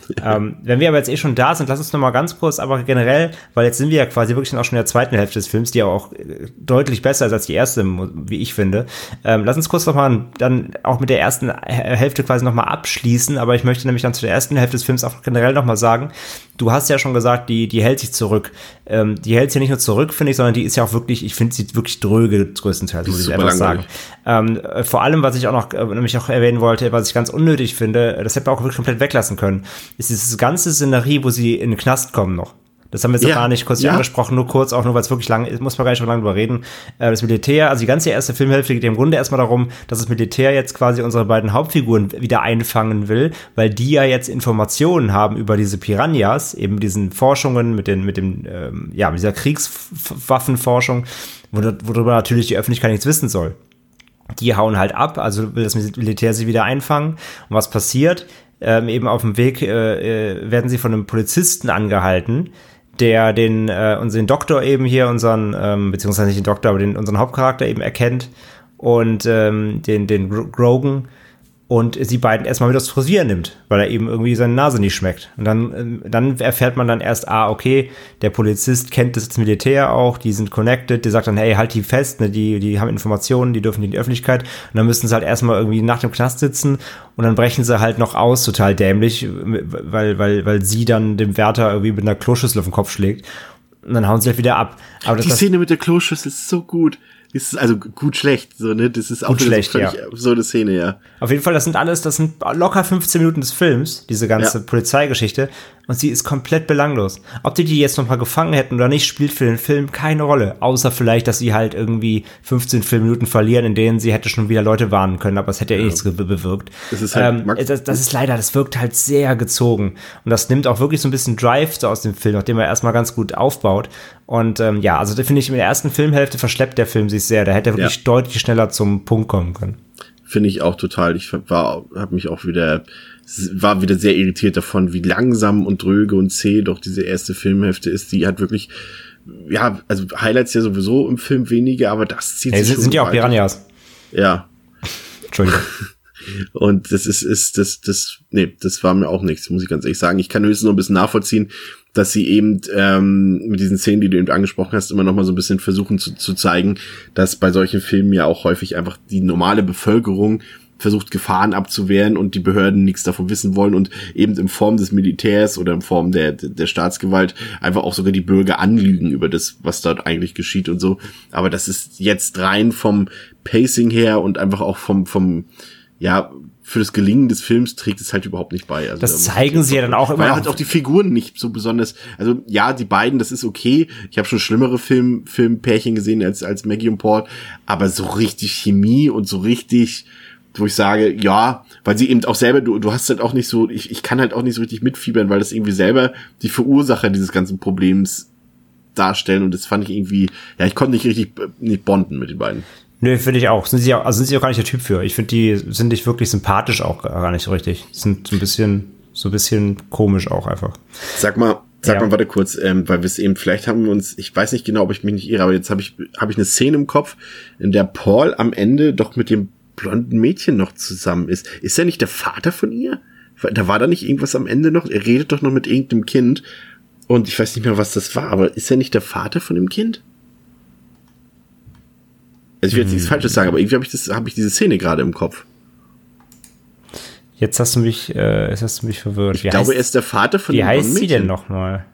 Wenn wir aber jetzt schon da sind, lass uns noch mal ganz kurz, aber generell, weil jetzt sind wir ja quasi wirklich dann auch schon in der zweiten Hälfte des Films, die ja auch deutlich besser ist als die erste, wie ich finde. Lass uns kurz noch mal dann auch mit der ersten Hälfte quasi noch mal abschließen, aber ich möchte nämlich dann zu der ersten Hälfte des Films auch generell noch mal sagen, du hast ja schon gesagt, die hält sich zurück. Die hält sich ja nicht nur zurück, finde ich, sondern die ist ja auch wirklich, ich finde sie wirklich dröge größtenteils, muss ich einfach sagen. Vor allem, was ich auch noch nämlich auch erwähnen wollte, was ich ganz unnötig finde, das hätte man auch wirklich komplett weglassen können, ist dieses ganze Szenerie, wo sie in den Knast kommen noch. Das haben wir jetzt noch gar nicht kurz angesprochen, nur kurz, auch nur weil es wirklich lang ist, muss man gar nicht so lange drüber reden. Das Militär, also die ganze erste Filmhälfte geht im Grunde erstmal darum, dass das Militär jetzt quasi unsere beiden Hauptfiguren wieder einfangen will, weil die ja jetzt Informationen haben über diese Piranhas, eben diesen Forschungen mit dieser Kriegswaffenforschung, worüber natürlich die Öffentlichkeit nichts wissen soll. Die hauen halt ab, also will das Militär sie wieder einfangen. Und was passiert? Eben auf dem Weg werden sie von einem Polizisten angehalten, der den Doktor eben hier, beziehungsweise nicht den Doktor, aber unseren Hauptcharakter eben erkennt und den Grogan und sie beiden erstmal mit aufs Frisier nimmt, weil er eben irgendwie seine Nase nicht schmeckt. Und dann erfährt man dann erst, okay, der Polizist kennt das Militär auch, die sind connected, der sagt dann, hey, halt die fest, ne, die haben Informationen, die dürfen in die Öffentlichkeit. Und dann müssen sie halt erstmal irgendwie nach dem Knast sitzen und dann brechen sie halt noch aus, total dämlich, weil sie dann dem Wärter irgendwie mit einer Kloschüssel auf den Kopf schlägt. Und dann hauen sie halt wieder ab. Aber die Szene mit der Kloschüssel ist so gut. Das ist also gut schlecht, so, ne? Das ist auch schlecht, so völlig absurde Szene, ja. Auf jeden Fall, das sind locker 15 Minuten des Films, diese ganze Polizeigeschichte. Und sie ist komplett belanglos. Ob die jetzt noch mal gefangen hätten oder nicht, spielt für den Film keine Rolle. Außer vielleicht, dass sie halt irgendwie 15 Filmminuten verlieren, in denen sie hätte schon wieder Leute warnen können, aber es hätte ja nichts bewirkt. Das ist halt das wirkt halt sehr gezogen. Und das nimmt auch wirklich so ein bisschen Drive so aus dem Film, nachdem er erstmal ganz gut aufbaut. Und also da finde ich, in der ersten Filmhälfte verschleppt der Film sich sehr. Da hätte er wirklich deutlich schneller zum Punkt kommen können. Finde ich auch total. Ich war wieder sehr irritiert davon, wie langsam und dröge und zäh doch diese erste Filmhälfte ist. Die hat wirklich, also Highlights ja sowieso im Film weniger, aber das zieht sich schon sind ja auch Piranhas. Ja. Entschuldigung. Und das das war mir auch nichts, muss ich ganz ehrlich sagen. Ich kann höchstens noch ein bisschen nachvollziehen, dass sie eben mit diesen Szenen, die du eben angesprochen hast, immer noch mal so ein bisschen versuchen zu zeigen, dass bei solchen Filmen ja auch häufig einfach die normale Bevölkerung versucht, Gefahren abzuwehren und die Behörden nichts davon wissen wollen und eben in Form des Militärs oder in Form der Staatsgewalt einfach auch sogar die Bürger anlügen über das, was dort eigentlich geschieht und so. Aber das ist jetzt rein vom Pacing her und einfach auch vom für das Gelingen des Films trägt es halt überhaupt nicht bei. Also, das zeigen sie ja dann auch immer. Weil halt auch die Figuren nicht so besonders, also ja, die beiden, das ist okay. Ich habe schon schlimmere Filmpärchen gesehen als Maggie und Paul, aber so richtig Chemie und so richtig, wo ich sage, ja, weil sie eben auch selber, du hast halt auch nicht so, ich kann halt auch nicht so richtig mitfiebern, weil das irgendwie selber die Verursacher dieses ganzen Problems darstellen und das fand ich irgendwie, ja, ich konnte nicht bonden mit den beiden. Nö, finde ich auch. Sind sie auch gar nicht der Typ für. Ich finde, die sind nicht wirklich sympathisch auch gar nicht so richtig. Sind so ein bisschen komisch auch einfach. Sag mal, warte kurz, weil wir es eben, vielleicht haben wir uns, ich weiß nicht genau, ob ich mich nicht irre, aber jetzt habe ich eine Szene im Kopf, in der Paul am Ende doch mit dem blonden Mädchen noch zusammen ist. Ist er nicht der Vater von ihr? Da war da nicht irgendwas am Ende noch? Er redet doch noch mit irgendeinem Kind und ich weiß nicht mehr, was das war, aber ist er nicht der Vater von dem Kind? Also ich will jetzt nichts Falsches sagen, aber irgendwie habe ich diese Szene gerade im Kopf. Jetzt hast du mich verwirrt. Ich glaube, er ist der Vater von dem Mädchen. Wie heißt sie denn nochmal?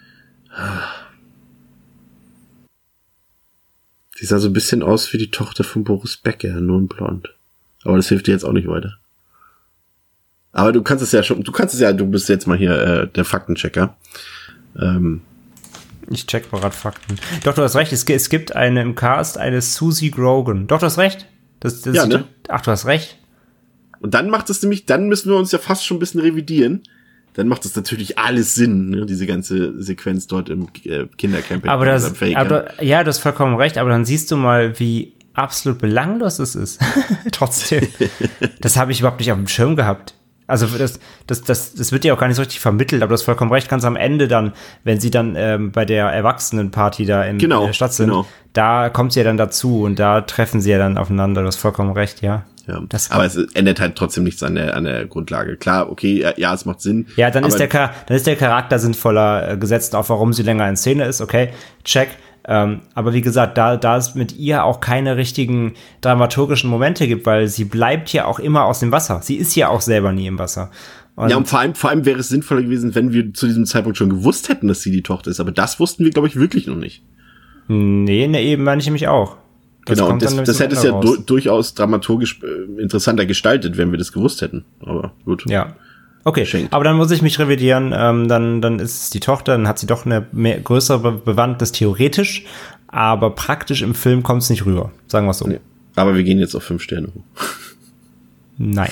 Sie sah so ein bisschen aus wie die Tochter von Boris Becker, nur in blond. Aber das hilft dir jetzt auch nicht weiter. Aber du bist jetzt mal hier der Faktenchecker. Ich check mal gerade Fakten. Doch, du hast recht, es gibt im Cast eine Susie Grogan. Doch, du hast recht. Ne? Ach, du hast recht. Und dann macht es nämlich, dann müssen wir uns ja fast schon ein bisschen revidieren. Dann macht es natürlich alles Sinn, ne? Diese ganze Sequenz dort im Kindercamp. Aber ja, du hast vollkommen recht, aber dann siehst du mal, wie absolut belanglos es ist. Trotzdem. Das habe ich überhaupt nicht auf dem Schirm gehabt. Also das wird ja auch gar nicht so richtig vermittelt, aber du hast vollkommen recht, ganz am Ende dann, wenn sie dann bei der Erwachsenenparty da in der Stadt sind, da kommt sie ja dann dazu und da treffen sie ja dann aufeinander, du hast vollkommen recht, ja. Aber es ändert halt trotzdem nichts an der Grundlage. Klar, okay, ja, es macht Sinn. Ja, dann ist der Charakter sinnvoller gesetzt, auch warum sie länger in Szene ist, okay, check. Aber wie gesagt, da es mit ihr auch keine richtigen dramaturgischen Momente gibt, weil sie bleibt ja auch immer aus dem Wasser. Sie ist ja auch selber nie im Wasser. Und vor allem wäre es sinnvoller gewesen, wenn wir zu diesem Zeitpunkt schon gewusst hätten, dass sie die Tochter ist. Aber das wussten wir, glaube ich, wirklich noch nicht. Nee, eben meine ich nämlich auch. Genau, und das hätte es ja durchaus dramaturgisch interessanter gestaltet, wenn wir das gewusst hätten. Aber gut. Ja. Okay, aber dann muss ich mich revidieren, dann ist es die Tochter, dann hat sie doch eine größere Bewandtnis theoretisch, aber praktisch im Film kommt es nicht rüber, sagen wir es so. Nee, aber wir gehen jetzt auf 5 Sterne hoch. Nein.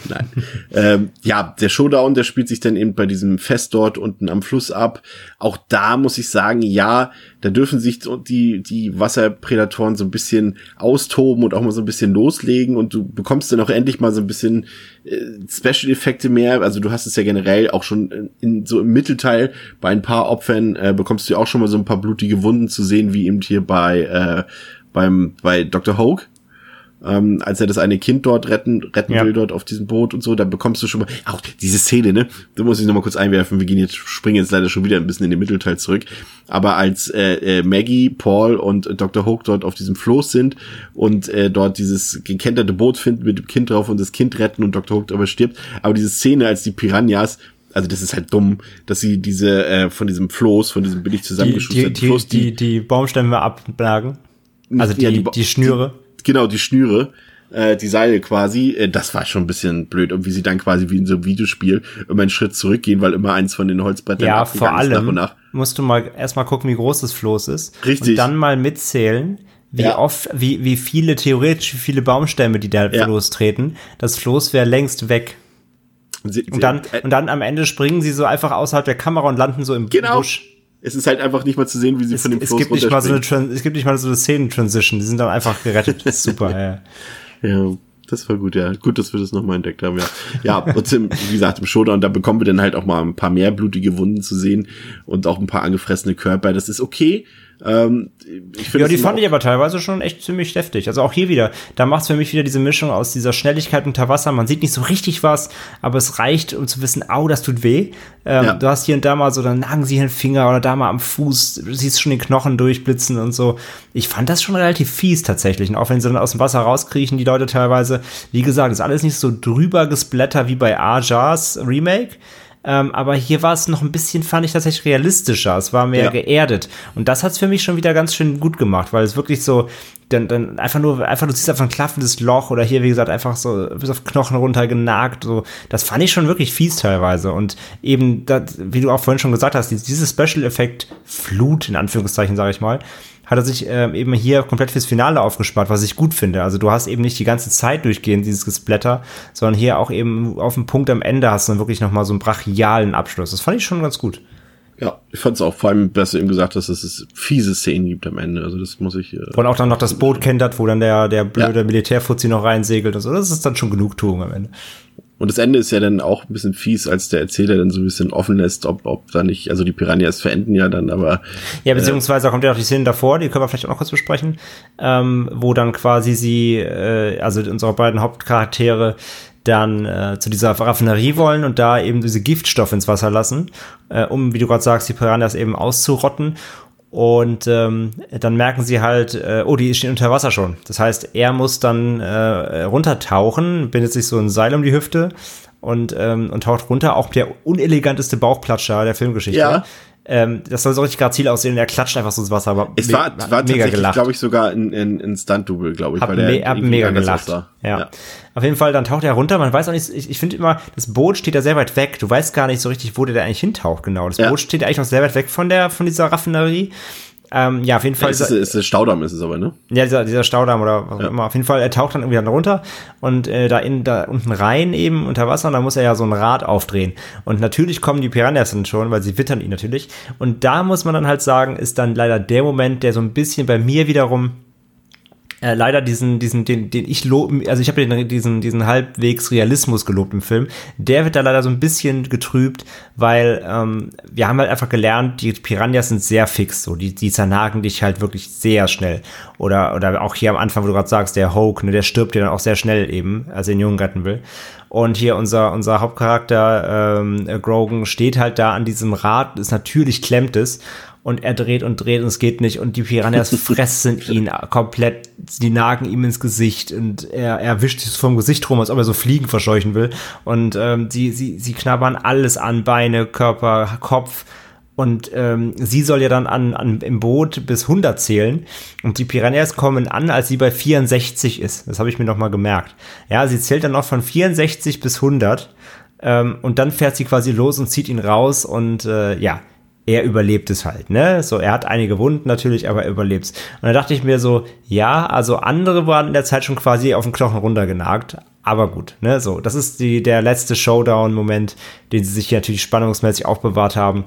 Ja, der Showdown, der spielt sich dann eben bei diesem Fest dort unten am Fluss ab. Auch da muss ich sagen, ja, da dürfen sich die Wasserprädatoren so ein bisschen austoben und auch mal so ein bisschen loslegen und du bekommst dann auch endlich mal so ein bisschen Special-Effekte mehr. Also du hast es ja generell auch schon so im Mittelteil bei ein paar Opfern bekommst du auch schon mal so ein paar blutige Wunden zu sehen, wie eben hier bei Dr. Hogue. Als er das eine Kind dort retten will, dort auf diesem Boot und so, da bekommst du schon mal, auch diese Szene, ne, da muss ich noch mal kurz einwerfen, springen jetzt leider schon wieder ein bisschen in den Mittelteil zurück, aber als Maggie, Paul und Dr. Hogue dort auf diesem Floß sind und dort dieses gekenterte Boot finden mit dem Kind drauf und das Kind retten und Dr. Hogue aber stirbt, aber diese Szene, als die Piranhas, also das ist halt dumm, dass sie diese von diesem Floß, von diesem billig zusammengeschusteten Floß, die Baumstämme ablagen, also die Schnüre. Genau, die Schnüre, die Seile quasi, das war schon ein bisschen blöd. Und wie sie dann quasi wie in so einem Videospiel immer einen Schritt zurückgehen, weil immer eins von den Holzbrettern abgegangen ist nach und nach. Musst du mal erstmal gucken, wie groß das Floß ist. Richtig. Und dann mal mitzählen, wie viele Baumstämme, die da lostreten. Das Floß wäre längst weg. Und dann am Ende springen sie so einfach außerhalb der Kamera und landen so im Busch. Es ist halt einfach nicht mal zu sehen, wie sie von dem Floß runterspringen. Es gibt nicht mal so eine Szenen-Transition. Die sind dann einfach gerettet. Das ist super, ja, das war gut, ja. Gut, dass wir das nochmal entdeckt haben, ja. Ja, und wie gesagt, im Showdown, da bekommen wir dann halt auch mal ein paar mehr blutige Wunden zu sehen und auch ein paar angefressene Körper. Das ist okay. Ich ja, die fand ich aber teilweise schon echt ziemlich deftig. Also auch hier wieder, da macht's für mich wieder diese Mischung aus dieser Schnelligkeit unter Wasser. Man sieht nicht so richtig was, aber es reicht, um zu wissen, au, das tut weh. Du hast hier und da mal so, dann nagen sie den Finger oder da mal am Fuß, du siehst schon den Knochen durchblitzen und so. Ich fand das schon relativ fies tatsächlich. Und auch wenn sie dann aus dem Wasser rauskriechen, die Leute teilweise, wie gesagt, ist alles nicht so drüber gesplattert wie bei Ajars Remake. Aber hier war es noch ein bisschen, fand ich tatsächlich realistischer. Es war mehr geerdet. Und das hat's für mich schon wieder ganz schön gut gemacht, weil es wirklich so, dann einfach nur, du siehst einfach ein klaffendes Loch oder hier, wie gesagt, einfach so bis auf Knochen runter genagt. So, das fand ich schon wirklich fies teilweise. Und eben, wie du auch vorhin schon gesagt hast, dieses Special-Effekt Flut, in Anführungszeichen, sage ich mal, hat er sich eben hier komplett fürs Finale aufgespart, was ich gut finde. Also du hast eben nicht die ganze Zeit durchgehend dieses Gesplatter, sondern hier auch eben auf dem Punkt am Ende hast du dann wirklich nochmal so einen brachialen Abschluss. Das fand ich schon ganz gut. Ja, ich fand es auch vor allem, dass du eben gesagt hast, dass es fiese Szenen gibt am Ende. Also das muss ich... Und auch dann noch das Boot kentert, wo dann der blöde Militärfuzzi noch reinsegelt und so. Das ist dann schon Genugtuung am Ende. Und das Ende ist ja dann auch ein bisschen fies, als der Erzähler dann so ein bisschen offen lässt, ob da nicht, also die Piranhas verenden ja dann, aber... Ja, beziehungsweise kommt ja noch die Szene davor, die können wir vielleicht auch noch kurz besprechen, wo dann quasi sie, also unsere beiden Hauptcharaktere dann zu dieser Raffinerie wollen und da eben diese Giftstoffe ins Wasser lassen, um, wie du gerade sagst, die Piranhas eben auszurotten. Und dann merken sie halt, die stehen unter Wasser schon. Das heißt, er muss dann runtertauchen, bindet sich so ein Seil um die Hüfte und taucht runter. Auch der uneleganteste Bauchplatscher der Filmgeschichte. Ja. Das soll so richtig grazil aussehen und er klatscht einfach so ins Wasser. Aber es war mega gelacht. Glaube ich, sogar ein Stunt-Double, glaube ich. Hab mega gelacht. Ja. Auf jeden Fall, dann taucht er runter. Man weiß auch nicht, ich finde immer, das Boot steht da sehr weit weg. Du weißt gar nicht so richtig, wo der eigentlich hintaucht, genau. Das Boot steht eigentlich noch sehr weit weg von dieser Raffinerie. Ja, auf jeden Fall. Ist der Staudamm ist es aber, ne? Ja, dieser Staudamm oder was auch immer. Auf jeden Fall, er taucht dann irgendwie dann runter und da unten rein eben unter Wasser und da muss er ja so ein Rad aufdrehen. Und natürlich kommen die Piranhas dann schon, weil sie wittern ihn natürlich. Und da muss man dann halt sagen, ist dann leider der Moment, der so ein bisschen bei mir wiederum leider den ich lobe, also ich habe diesen halbwegs Realismus gelobt im Film, der wird da leider so ein bisschen getrübt, weil wir haben halt einfach gelernt, die Piranhas sind sehr fix, so die zernagen dich halt wirklich sehr schnell. Oder auch hier am Anfang, wo du gerade sagst, der Hoke, ne, der stirbt ja dann auch sehr schnell eben, als er den Jungen retten will. Und hier unser Hauptcharakter Grogan steht halt da an diesem Rad, natürlich klemmt es. Und er dreht und es geht nicht. Und die Piranhas fressen ihn komplett. Die nagen ihm ins Gesicht. Und er wischt sich vom Gesicht rum, als ob er so Fliegen verscheuchen will. Und sie knabbern alles an. Beine, Körper, Kopf. Und sie soll ja dann im Boot bis 100 zählen. Und die Piranhas kommen an, als sie bei 64 ist. Das habe ich mir noch mal gemerkt. Ja, sie zählt dann noch von 64 bis 100. Und dann fährt sie quasi los und zieht ihn raus. Und er überlebt es halt, ne? So, er hat einige Wunden natürlich, aber er überlebt es. Und da dachte ich mir so, ja, also andere waren in der Zeit schon quasi auf den Knochen runtergenagt, aber gut, ne? So, das ist der letzte Showdown-Moment, den sie sich hier natürlich spannungsmäßig aufbewahrt haben.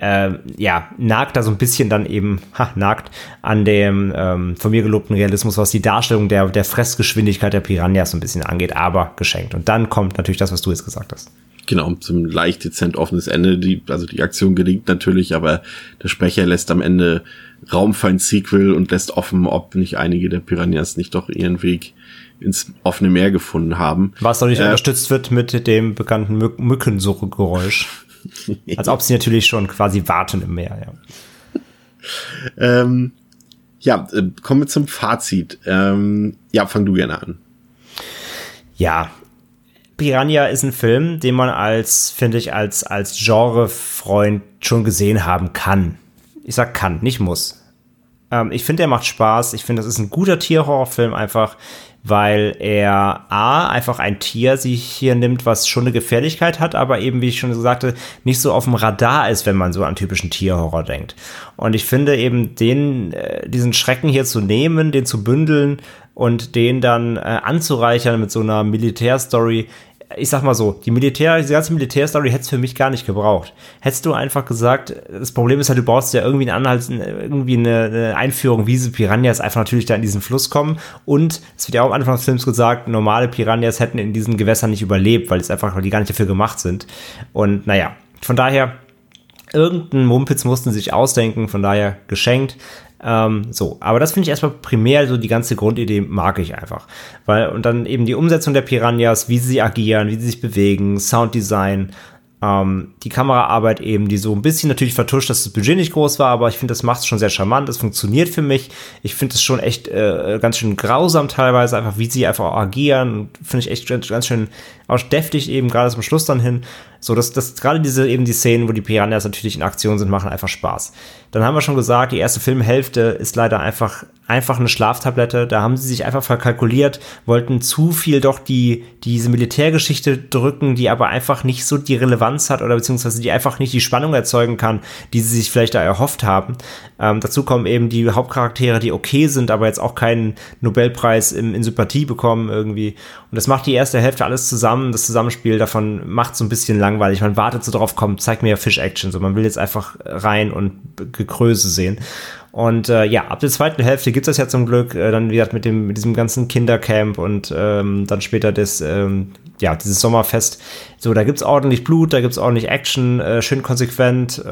Nagt da so ein bisschen dann eben, nagt an dem von mir gelobten Realismus, was die Darstellung der Fressgeschwindigkeit der Piranhas so ein bisschen angeht, aber geschenkt. Und dann kommt natürlich das, was du jetzt gesagt hast. Genau, zum leicht dezent offenes Ende. Die Aktion gelingt natürlich, aber der Sprecher lässt am Ende Raum für ein Sequel und lässt offen, ob nicht einige der Piranhas nicht doch ihren Weg ins offene Meer gefunden haben. Was noch nicht unterstützt wird mit dem bekannten Mückensuche-Geräusch. Als ob sie natürlich schon quasi warten im Meer, ja. Kommen wir zum Fazit. Fang du gerne an. Ja, Piranha ist ein Film, den man als Genrefreund schon gesehen haben kann. Ich sag kann, nicht muss. Ich finde, er macht Spaß. Ich finde, das ist ein guter Tierhorrorfilm einfach, weil er einfach ein Tier sich hier nimmt, was schon eine Gefährlichkeit hat, aber eben, wie ich schon sagte, nicht so auf dem Radar ist, wenn man so an typischen Tierhorror denkt. Und ich finde eben, diesen Schrecken hier zu nehmen, den zu bündeln und den dann anzureichern mit so einer Militärstory. Ich sag mal so, diese ganze Militärstory hätte es für mich gar nicht gebraucht. Hättest du einfach gesagt, das Problem ist halt, du brauchst ja irgendwie einen Anhalt, irgendwie eine Einführung, wie diese Piranhas einfach natürlich da in diesen Fluss kommen. Und es wird ja auch am Anfang des Films gesagt, normale Piranhas hätten in diesen Gewässern nicht überlebt, weil die gar nicht dafür gemacht sind. Und naja, von daher, irgendeinen Mumpitz mussten sie sich ausdenken, von daher geschenkt. Aber das finde ich erstmal primär so die ganze Grundidee mag ich einfach. Und dann eben die Umsetzung der Piranhas, wie sie agieren, wie sie sich bewegen, Sounddesign, die Kameraarbeit eben, die so ein bisschen natürlich vertuscht, dass das Budget nicht groß war, aber ich finde, das macht es schon sehr charmant, das funktioniert für mich. Ich finde es schon echt ganz schön grausam teilweise, einfach wie sie einfach agieren, finde ich echt ganz schön auch deftig eben, gerade zum Schluss dann hin. So, dass gerade die Szenen, wo die Piranhas natürlich in Aktion sind, machen einfach Spaß. Dann haben wir schon gesagt, die erste Filmhälfte ist leider einfach eine Schlaftablette. Da haben sie sich einfach verkalkuliert, wollten zu viel doch diese Militärgeschichte drücken, die aber einfach nicht so die Relevanz hat oder beziehungsweise die einfach nicht die Spannung erzeugen kann, die sie sich vielleicht da erhofft haben. Dazu kommen eben die Hauptcharaktere, die okay sind, aber jetzt auch keinen Nobelpreis in Sympathie bekommen irgendwie. Und das macht die erste Hälfte alles zusammen. Das Zusammenspiel davon macht so ein bisschen langweilig. Man wartet so drauf, komm, zeig mir ja Fish-Action. So, man will jetzt einfach rein und Gekröse sehen. Und ab der zweiten Hälfte gibt's das ja zum Glück, dann wieder mit diesem ganzen Kindercamp und dann später dieses Sommerfest. So, da gibt's ordentlich Blut, da gibt's ordentlich Action, schön konsequent,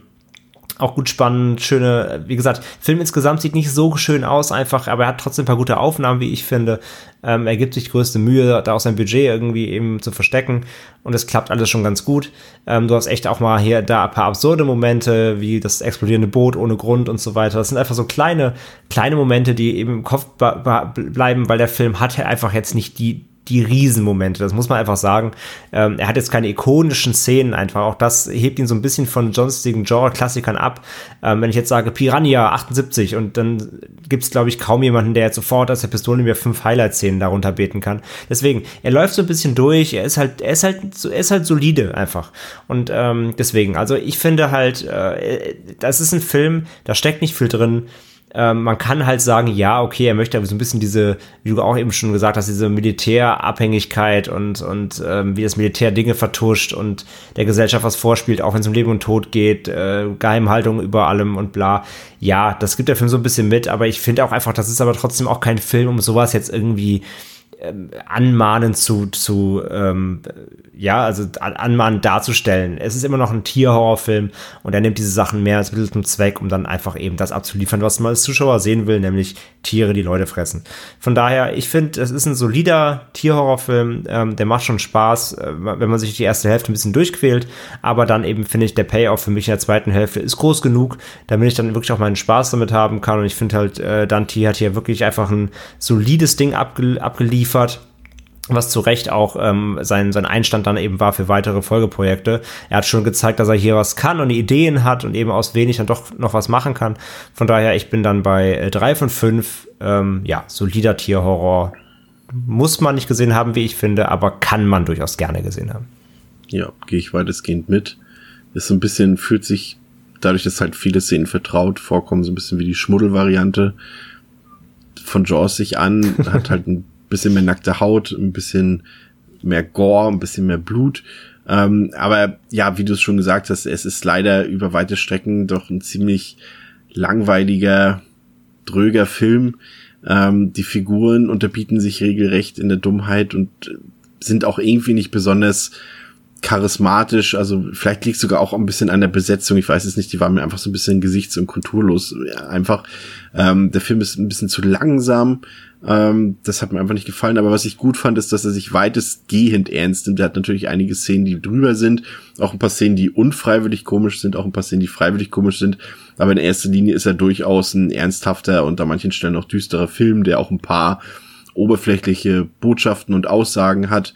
auch gut spannend, schöne, wie gesagt, Film insgesamt sieht nicht so schön aus einfach, aber er hat trotzdem ein paar gute Aufnahmen, wie ich finde. Er gibt sich größte Mühe, da auch sein Budget irgendwie eben zu verstecken und es klappt alles schon ganz gut. Du hast echt auch mal hier da ein paar absurde Momente, wie das explodierende Boot ohne Grund und so weiter. Das sind einfach so kleine Momente, die eben im Kopf bleiben, weil der Film hat ja einfach jetzt nicht die Riesenmomente, das muss man einfach sagen. Er hat jetzt keine ikonischen Szenen einfach, auch das hebt ihn so ein bisschen von sonstigen Genre-Klassikern ab. Wenn ich jetzt sage Piranha 78 und dann gibt's, glaube ich, kaum jemanden, der jetzt sofort aus der Pistole mir 5 Highlight-Szenen darunter beten kann. Deswegen, er läuft so ein bisschen durch, er ist halt solide einfach. Und deswegen, also ich finde halt, das ist ein Film, da steckt nicht viel drin. Man kann halt sagen, ja, okay, er möchte aber so ein bisschen diese, wie du auch eben schon gesagt hast, diese Militärabhängigkeit und wie das Militär Dinge vertuscht und der Gesellschaft was vorspielt, auch wenn es um Leben und Tod geht, Geheimhaltung über allem und bla. Ja, das gibt der Film so ein bisschen mit, aber ich finde auch einfach, das ist aber trotzdem auch kein Film, um sowas jetzt irgendwie anmahnend anmahnend darzustellen. Es ist immer noch ein Tierhorrorfilm und er nimmt diese Sachen mehr als Mittel zum Zweck, um dann einfach eben das abzuliefern, was man als Zuschauer sehen will, nämlich Tiere, die Leute fressen. Von daher, ich finde, es ist ein solider Tierhorrorfilm, der macht schon Spaß, wenn man sich die erste Hälfte ein bisschen durchquält, aber dann eben finde ich, der Payoff für mich in der zweiten Hälfte ist groß genug, damit ich dann wirklich auch meinen Spaß damit haben kann und ich finde halt, Dante hat hier wirklich einfach ein solides Ding abgeliefert, was zu Recht auch sein Einstand dann eben war für weitere Folgeprojekte. Er hat schon gezeigt, dass er hier was kann und Ideen hat und eben aus wenig dann doch noch was machen kann. Von daher, ich bin dann bei 3 von 5. Solider Tierhorror. Muss man nicht gesehen haben, wie ich finde, aber kann man durchaus gerne gesehen haben. Ja, gehe ich weitestgehend mit. Ist so ein bisschen, fühlt sich, dadurch, dass halt viele Szenen vertraut vorkommen, so ein bisschen wie die Schmuddelvariante von Jaws sich an, hat halt ein bisschen mehr nackte Haut, ein bisschen mehr Gore, ein bisschen mehr Blut. Aber ja, wie du es schon gesagt hast, es ist leider über weite Strecken doch ein ziemlich langweiliger, dröger Film. Die Figuren unterbieten sich regelrecht in der Dummheit und sind auch irgendwie nicht besonders charismatisch, also vielleicht liegt es sogar auch ein bisschen an der Besetzung, ich weiß es nicht, die war mir einfach so ein bisschen gesichts- und konturlos, einfach, der Film ist ein bisschen zu langsam, das hat mir einfach nicht gefallen, aber was ich gut fand, ist, dass er sich weitestgehend ernst nimmt. Er hat natürlich einige Szenen, die drüber sind, auch ein paar Szenen, die unfreiwillig komisch sind, auch ein paar Szenen, die freiwillig komisch sind, aber in erster Linie ist er durchaus ein ernsthafter und an manchen Stellen auch düsterer Film, der auch ein paar oberflächliche Botschaften und Aussagen hat.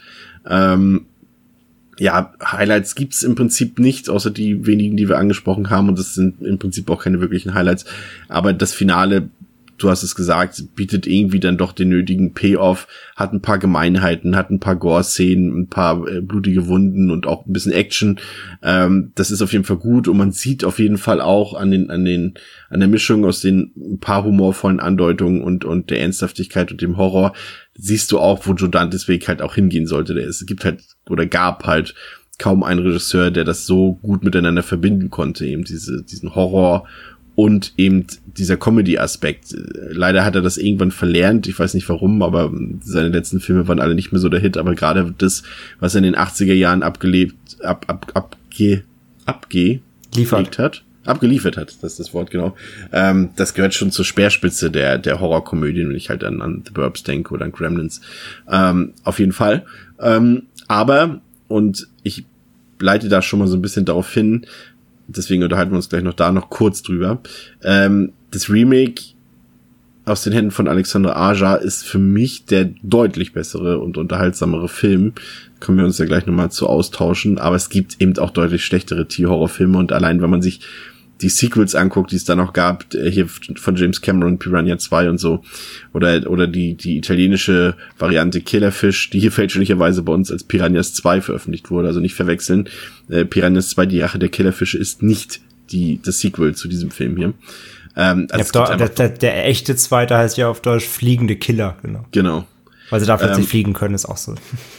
Highlights gibt's im Prinzip nicht, außer die wenigen, die wir angesprochen haben, und das sind im Prinzip auch keine wirklichen Highlights, aber das Finale, du hast es gesagt, bietet irgendwie dann doch den nötigen Payoff, hat ein paar Gemeinheiten, hat ein paar Gore-Szenen, ein paar blutige Wunden und auch ein bisschen Action. Das ist auf jeden Fall gut und man sieht auf jeden Fall auch an der Mischung aus den ein paar humorvollen Andeutungen und der Ernsthaftigkeit und dem Horror, siehst du auch, wo Joe Dantes Weg halt auch hingehen sollte. Es gab halt kaum einen Regisseur, der das so gut miteinander verbinden konnte, eben diesen Horror und eben dieser Comedy-Aspekt. Leider hat er das irgendwann verlernt, ich weiß nicht warum, aber seine letzten Filme waren alle nicht mehr so der Hit, aber gerade das, was er in den 80er Jahren abgelegt hat, Abgeliefert hat, das ist das Wort, genau. Das gehört schon zur Speerspitze der Horrorkomödien, wenn ich halt an The Burbs denke oder an Gremlins. Auf jeden Fall. Aber, und ich leite da schon mal so ein bisschen darauf hin, deswegen unterhalten wir uns gleich noch kurz drüber. Das Remake aus den Händen von Alexandre Aja ist für mich der deutlich bessere und unterhaltsamere Film. Können wir uns ja gleich nochmal zu austauschen. Aber es gibt eben auch deutlich schlechtere Tierhorrorfilme. Und allein, wenn man sich die Sequels anguckt, die es da noch gab, hier von James Cameron, Piranha 2 und so, oder die italienische Variante Killerfish, die hier fälschlicherweise bei uns als Piranhas 2 veröffentlicht wurde. Also nicht verwechseln. Piranhas 2, die Rache der Killerfische, ist nicht das Sequel zu diesem Film hier. Der echte zweite heißt ja auf Deutsch Fliegende Killer, genau. Weil sie dafür nicht fliegen können, ist auch so.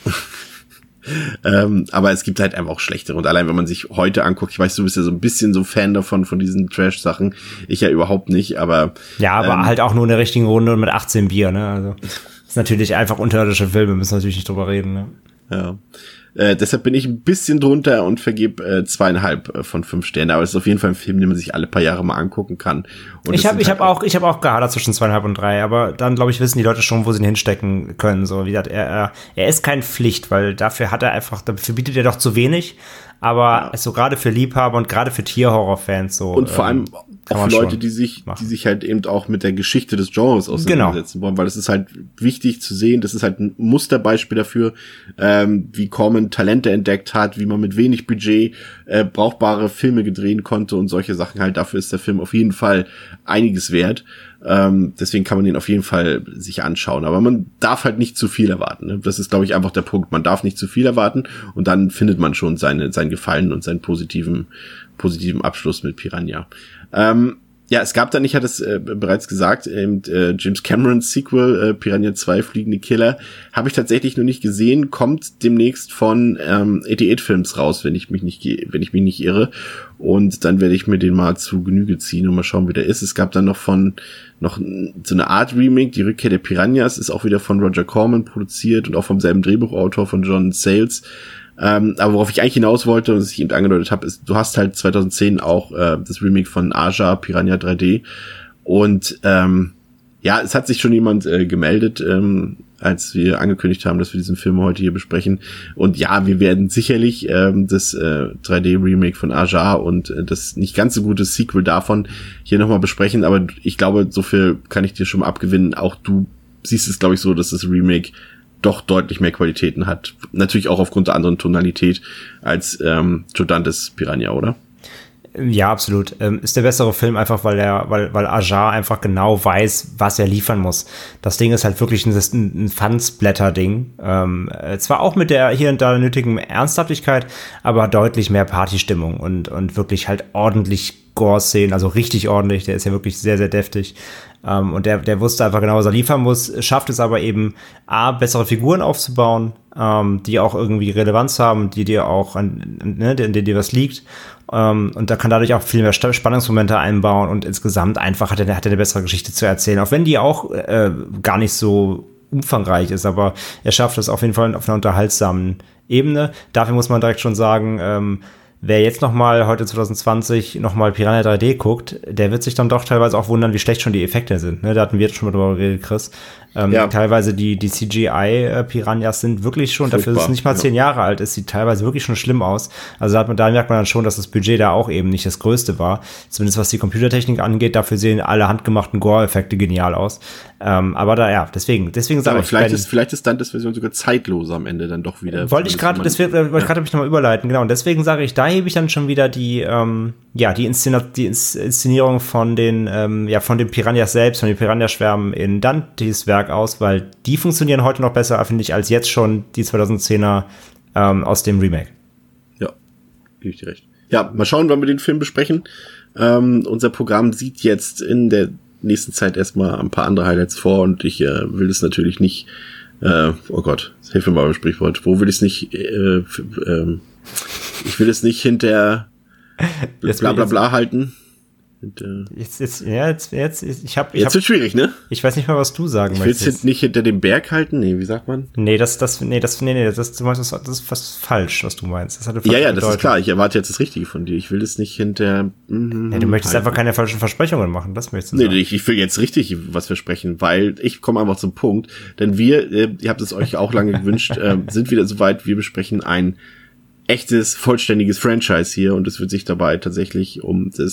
Aber es gibt halt einfach auch schlechtere. Und allein, wenn man sich heute anguckt, ich weiß, du bist ja so ein bisschen so Fan davon, von diesen Trash-Sachen. Ich ja überhaupt nicht, aber... Ja, aber halt auch nur in der richtigen Runde mit 18 Bier, ne? Also, ist natürlich einfach unterirdische Filme, müssen natürlich nicht drüber reden, ne? Ja. Deshalb bin ich ein bisschen drunter und vergebe 2,5 von 5 Sternen. Aber es ist auf jeden Fall ein Film, den man sich alle paar Jahre mal angucken kann. Und ich hab auch gehadert zwischen 2,5 und 3, aber dann, glaube ich, wissen die Leute schon, wo sie ihn hinstecken können. So, wie gesagt, er ist kein Pflicht, weil dafür bietet er doch zu wenig. Aber so gerade für Liebhaber und gerade für Tierhorrorfans so. Und vor allem auch für Leute, die sich halt eben auch mit der Geschichte des Genres auseinandersetzen wollen, weil das ist halt wichtig zu sehen. Das ist halt ein Musterbeispiel dafür, wie Corman Talente entdeckt hat, wie man mit wenig Budget brauchbare Filme gedrehen konnte und solche Sachen halt. Dafür ist der Film auf jeden Fall einiges wert. Deswegen kann man den auf jeden Fall sich anschauen. Aber man darf halt nicht zu viel erwarten. Ne? Das ist, glaube ich, einfach der Punkt. Man darf nicht zu viel erwarten und dann findet man schon sein Gefallen und seinen positiven Abschluss mit Piranha. Ja, es gab dann, ich hatte es bereits gesagt, James Camerons Sequel, Piranha 2, Fliegende Killer, habe ich tatsächlich noch nicht gesehen, kommt demnächst von 88 Films raus, wenn ich mich nicht irre. Und dann werde ich mir den mal zu Genüge ziehen und mal schauen, wie der ist. Es gab dann noch so eine Art Remake, die Rückkehr der Piranhas, ist auch wieder von Roger Corman produziert und auch vom selben Drehbuchautor von John Sayles. Aber worauf ich eigentlich hinaus wollte und was ich eben angedeutet habe, ist, du hast halt 2010 auch das Remake von Aja, Piranha 3D. Und ja, es hat sich schon jemand gemeldet, als wir angekündigt haben, dass wir diesen Film heute hier besprechen. Und ja, wir werden sicherlich das 3D-Remake von Aja und das nicht ganz so gute Sequel davon hier nochmal besprechen. Aber ich glaube, so viel kann ich dir schon mal abgewinnen. Auch du siehst es, glaube ich, so, dass das Remake doch deutlich mehr Qualitäten hat. Natürlich auch aufgrund der anderen Tonalität als Joe Dantes Piranha, oder? Ja, absolut. Ist der bessere Film einfach, weil Aja einfach genau weiß, was er liefern muss. Das Ding ist halt wirklich ein Fun-Splatter-Ding. Zwar auch mit der hier und da nötigen Ernsthaftigkeit, aber deutlich mehr Partystimmung und wirklich halt ordentlich Gore-Szenen, also richtig ordentlich. Der ist ja wirklich sehr, sehr deftig. Und der wusste einfach genau, was er liefern muss, schafft es aber eben, bessere Figuren aufzubauen, die auch irgendwie Relevanz haben, die dir auch in dir was liegt. Und da kann dadurch auch viel mehr Spannungsmomente einbauen und insgesamt einfach hat er eine bessere Geschichte zu erzählen, auch wenn die auch gar nicht so umfangreich ist, aber er schafft es auf jeden Fall auf einer unterhaltsamen Ebene. Dafür muss man direkt schon sagen, wer jetzt nochmal heute 2020 nochmal Piranha 3D guckt, der wird sich dann doch teilweise auch wundern, wie schlecht schon die Effekte sind. Ne? Da hatten wir jetzt schon mal drüber geredet, Chris. Ja. Teilweise die CGI-Piranhas sind wirklich schon, dafür ist es nicht mal 10 Jahre alt, es sieht teilweise wirklich schon schlimm aus. Also da merkt man dann schon, dass das Budget da auch eben nicht das größte war. Zumindest was die Computertechnik angeht, dafür sehen alle handgemachten Gore-Effekte genial aus. Aber deswegen sage ich. Vielleicht ist Dantes Version sogar zeitloser am Ende dann doch wieder. Wollte ich gerade nochmal überleiten, genau. Und deswegen sage ich, da hebe ich dann schon wieder die Inszenierung von den Piranhas selbst, von den Piranha-Schwärmen in Dantes Werk aus, weil die funktionieren heute noch besser, finde ich, als jetzt schon die 2010er aus dem Remake. Ja, gebe ich dir recht. Ja, mal schauen, wann wir den Film besprechen. Unser Programm sieht jetzt in der nächsten Zeit erstmal ein paar andere Highlights vor und ich will es natürlich nicht, oh Gott, hilf mir mal beim Sprichwort, wo will ich es nicht, ich will es nicht hinter bla bla bla halten. Jetzt wird schwierig, ne? Ich weiß nicht mal, was du sagen möchtest. Willst du nicht hinter dem Berg halten? Nee, wie sagt man? Das ist fast falsch, was du meinst. Das das ist klar. Ich erwarte jetzt das Richtige von dir. Ich will es nicht hinter... du möchtest einfach keine falschen Versprechungen machen. Das möchtest du sagen. Nee, ich will jetzt richtig was versprechen, weil ich komme einfach zum Punkt. Denn wir, ihr habt es euch auch lange gewünscht, sind wieder soweit. Wir besprechen ein echtes, vollständiges Franchise hier und es wird sich dabei tatsächlich um die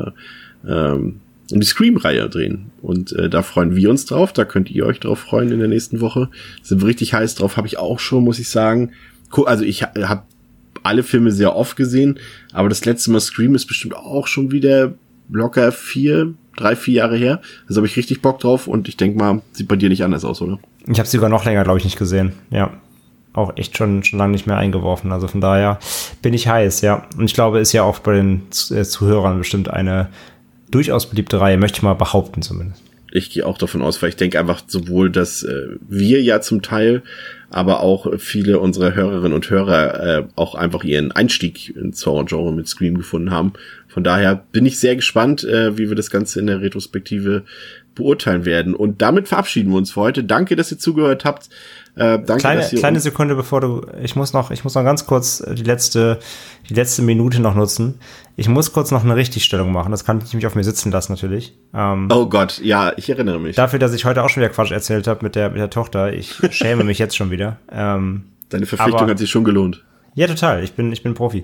Scream-Reihe drehen. Und da freuen wir uns drauf, da könnt ihr euch drauf freuen in der nächsten Woche. Sind wir richtig heiß drauf, habe ich auch schon, muss ich sagen. Also ich habe alle Filme sehr oft gesehen, aber das letzte Mal Scream ist bestimmt auch schon wieder locker 3-4 Jahre her. Also habe ich richtig Bock drauf und ich denke mal, sieht bei dir nicht anders aus, oder? Ich habe sie sogar noch länger, glaube ich, nicht gesehen, ja. Auch echt schon lange nicht mehr eingeworfen. Also von daher bin ich heiß, ja. Und ich glaube, ist ja auch bei den Zuhörern bestimmt eine durchaus beliebte Reihe, möchte ich mal behaupten zumindest. Ich gehe auch davon aus, weil ich denke einfach sowohl, dass wir ja zum Teil, aber auch viele unserer Hörerinnen und Hörer auch einfach ihren Einstieg ins Horror-Genre mit Scream gefunden haben. Von daher bin ich sehr gespannt, wie wir das Ganze in der Retrospektive beurteilen werden. Und damit verabschieden wir uns für heute. Danke, dass ihr zugehört habt. Danke, kleine Sekunde, bevor ich muss noch ganz kurz die letzte Minute noch nutzen. Ich muss kurz noch eine Richtigstellung machen. Das kann ich nämlich auf mir sitzen lassen, natürlich. Oh Gott, ja, ich erinnere mich. Dafür, dass ich heute auch schon wieder Quatsch erzählt habe mit der Tochter. Ich schäme mich jetzt schon wieder. Deine Verpflichtung hat sich schon gelohnt. Ja, total. Ich bin Profi.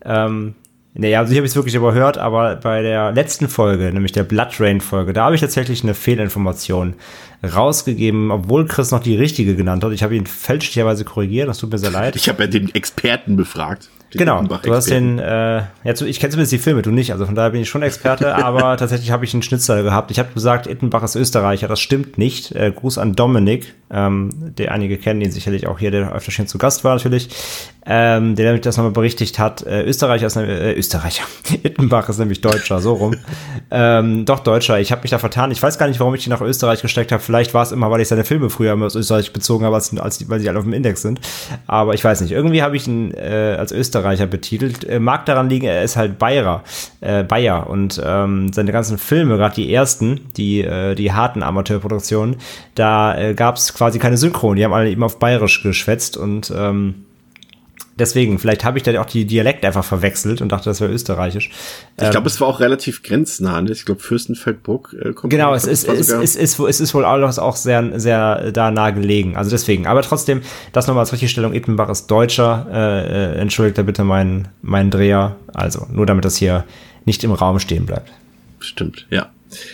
Also hier habe ich es wirklich überhört, aber bei der letzten Folge, nämlich der Blood Rain Folge, da habe ich tatsächlich eine Fehlinformation rausgegeben, obwohl Chris noch die richtige genannt hat. Ich habe ihn fälschlicherweise korrigiert, das tut mir sehr leid. Ich habe ja den Experten befragt. Genau, du hast den, ich kenne zumindest die Filme, du nicht, also von daher bin ich schon Experte, aber tatsächlich habe ich einen Schnitzer gehabt. Ich habe gesagt, Ittenbach ist Österreicher, das stimmt nicht. Gruß an Dominik, der einige kennen ihn sicherlich auch hier, der öfter schon zu Gast war natürlich, der nämlich das nochmal berichtigt hat. Österreicher, Ittenbach ist nämlich Deutscher, so rum. Doch, Deutscher, ich habe mich da vertan. Ich weiß gar nicht, warum ich die nach Österreich gesteckt habe. Vielleicht war es immer, weil ich seine Filme früher immer aus Österreich bezogen habe, weil sie alle auf dem Index sind. Aber ich weiß nicht, irgendwie habe ich ihn als Österreicher betitelt. Mag daran liegen, er ist halt Bayer. Und seine ganzen Filme, gerade die ersten, die harten Amateurproduktionen, da gab es quasi keine Synchron. Die haben alle eben auf Bayerisch geschwätzt und deswegen, vielleicht habe ich da auch die Dialekte einfach verwechselt und dachte, das wäre österreichisch. Ich glaube, es war auch relativ grenznah. Ne? Ich glaube, Fürstenfeldbruck kommt. Genau, es ist wohl auch sehr, sehr da nah gelegen. Also deswegen. Aber trotzdem, das nochmal als Richtigstellung. Ittenbach ist Deutscher. Entschuldigt da bitte meinen Dreher. Also, nur damit das hier nicht im Raum stehen bleibt. Stimmt, ja.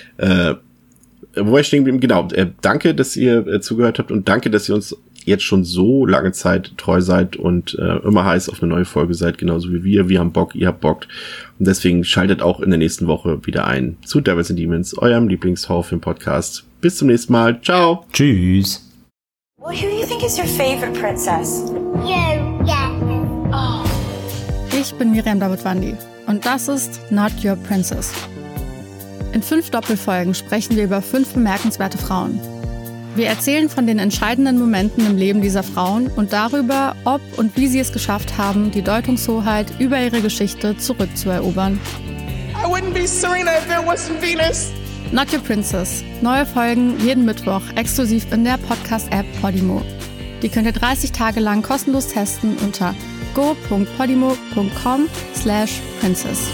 Wo ich stehen geblieben? Genau. Danke, dass ihr zugehört habt und danke, dass ihr uns jetzt schon so lange Zeit treu seid und immer heiß auf eine neue Folge seid, genauso wie wir. Wir haben Bock, ihr habt Bock. Und deswegen schaltet auch in der nächsten Woche wieder ein zu Devils and Demons, eurem Lieblings-Horrorfilm-Podcast. Bis zum nächsten Mal. Ciao. Tschüss. Well, who do you think is your favorite princess? You, yeah. Oh. Ich bin Miriam Davidwandi und das ist Not Your Princess. In 5 Doppelfolgen sprechen wir über 5 bemerkenswerte Frauen. Wir erzählen von den entscheidenden Momenten im Leben dieser Frauen und darüber, ob und wie sie es geschafft haben, die Deutungshoheit über ihre Geschichte zurückzuerobern. I wouldn't be Serena if there wasn't Venus. Not Your Princess. Neue Folgen jeden Mittwoch exklusiv in der Podcast-App Podimo. Die könnt ihr 30 Tage lang kostenlos testen unter go.podimo.com/princess.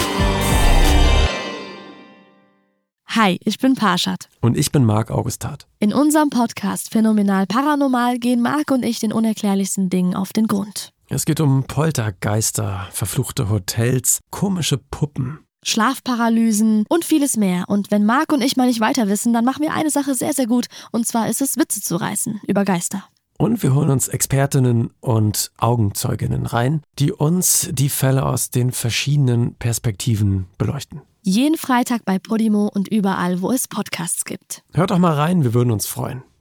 Hi, ich bin Parshad. Und ich bin Marc Augustat. In unserem Podcast Phänomenal Paranormal gehen Marc und ich den unerklärlichsten Dingen auf den Grund. Es geht um Poltergeister, verfluchte Hotels, komische Puppen, Schlafparalysen und vieles mehr. Und wenn Marc und ich mal nicht weiter wissen, dann machen wir eine Sache sehr, sehr gut. Und zwar ist es, Witze zu reißen über Geister. Und wir holen uns Expertinnen und Augenzeuginnen rein, die uns die Fälle aus den verschiedenen Perspektiven beleuchten. Jeden Freitag bei Podimo und überall, wo es Podcasts gibt. Hört doch mal rein, wir würden uns freuen.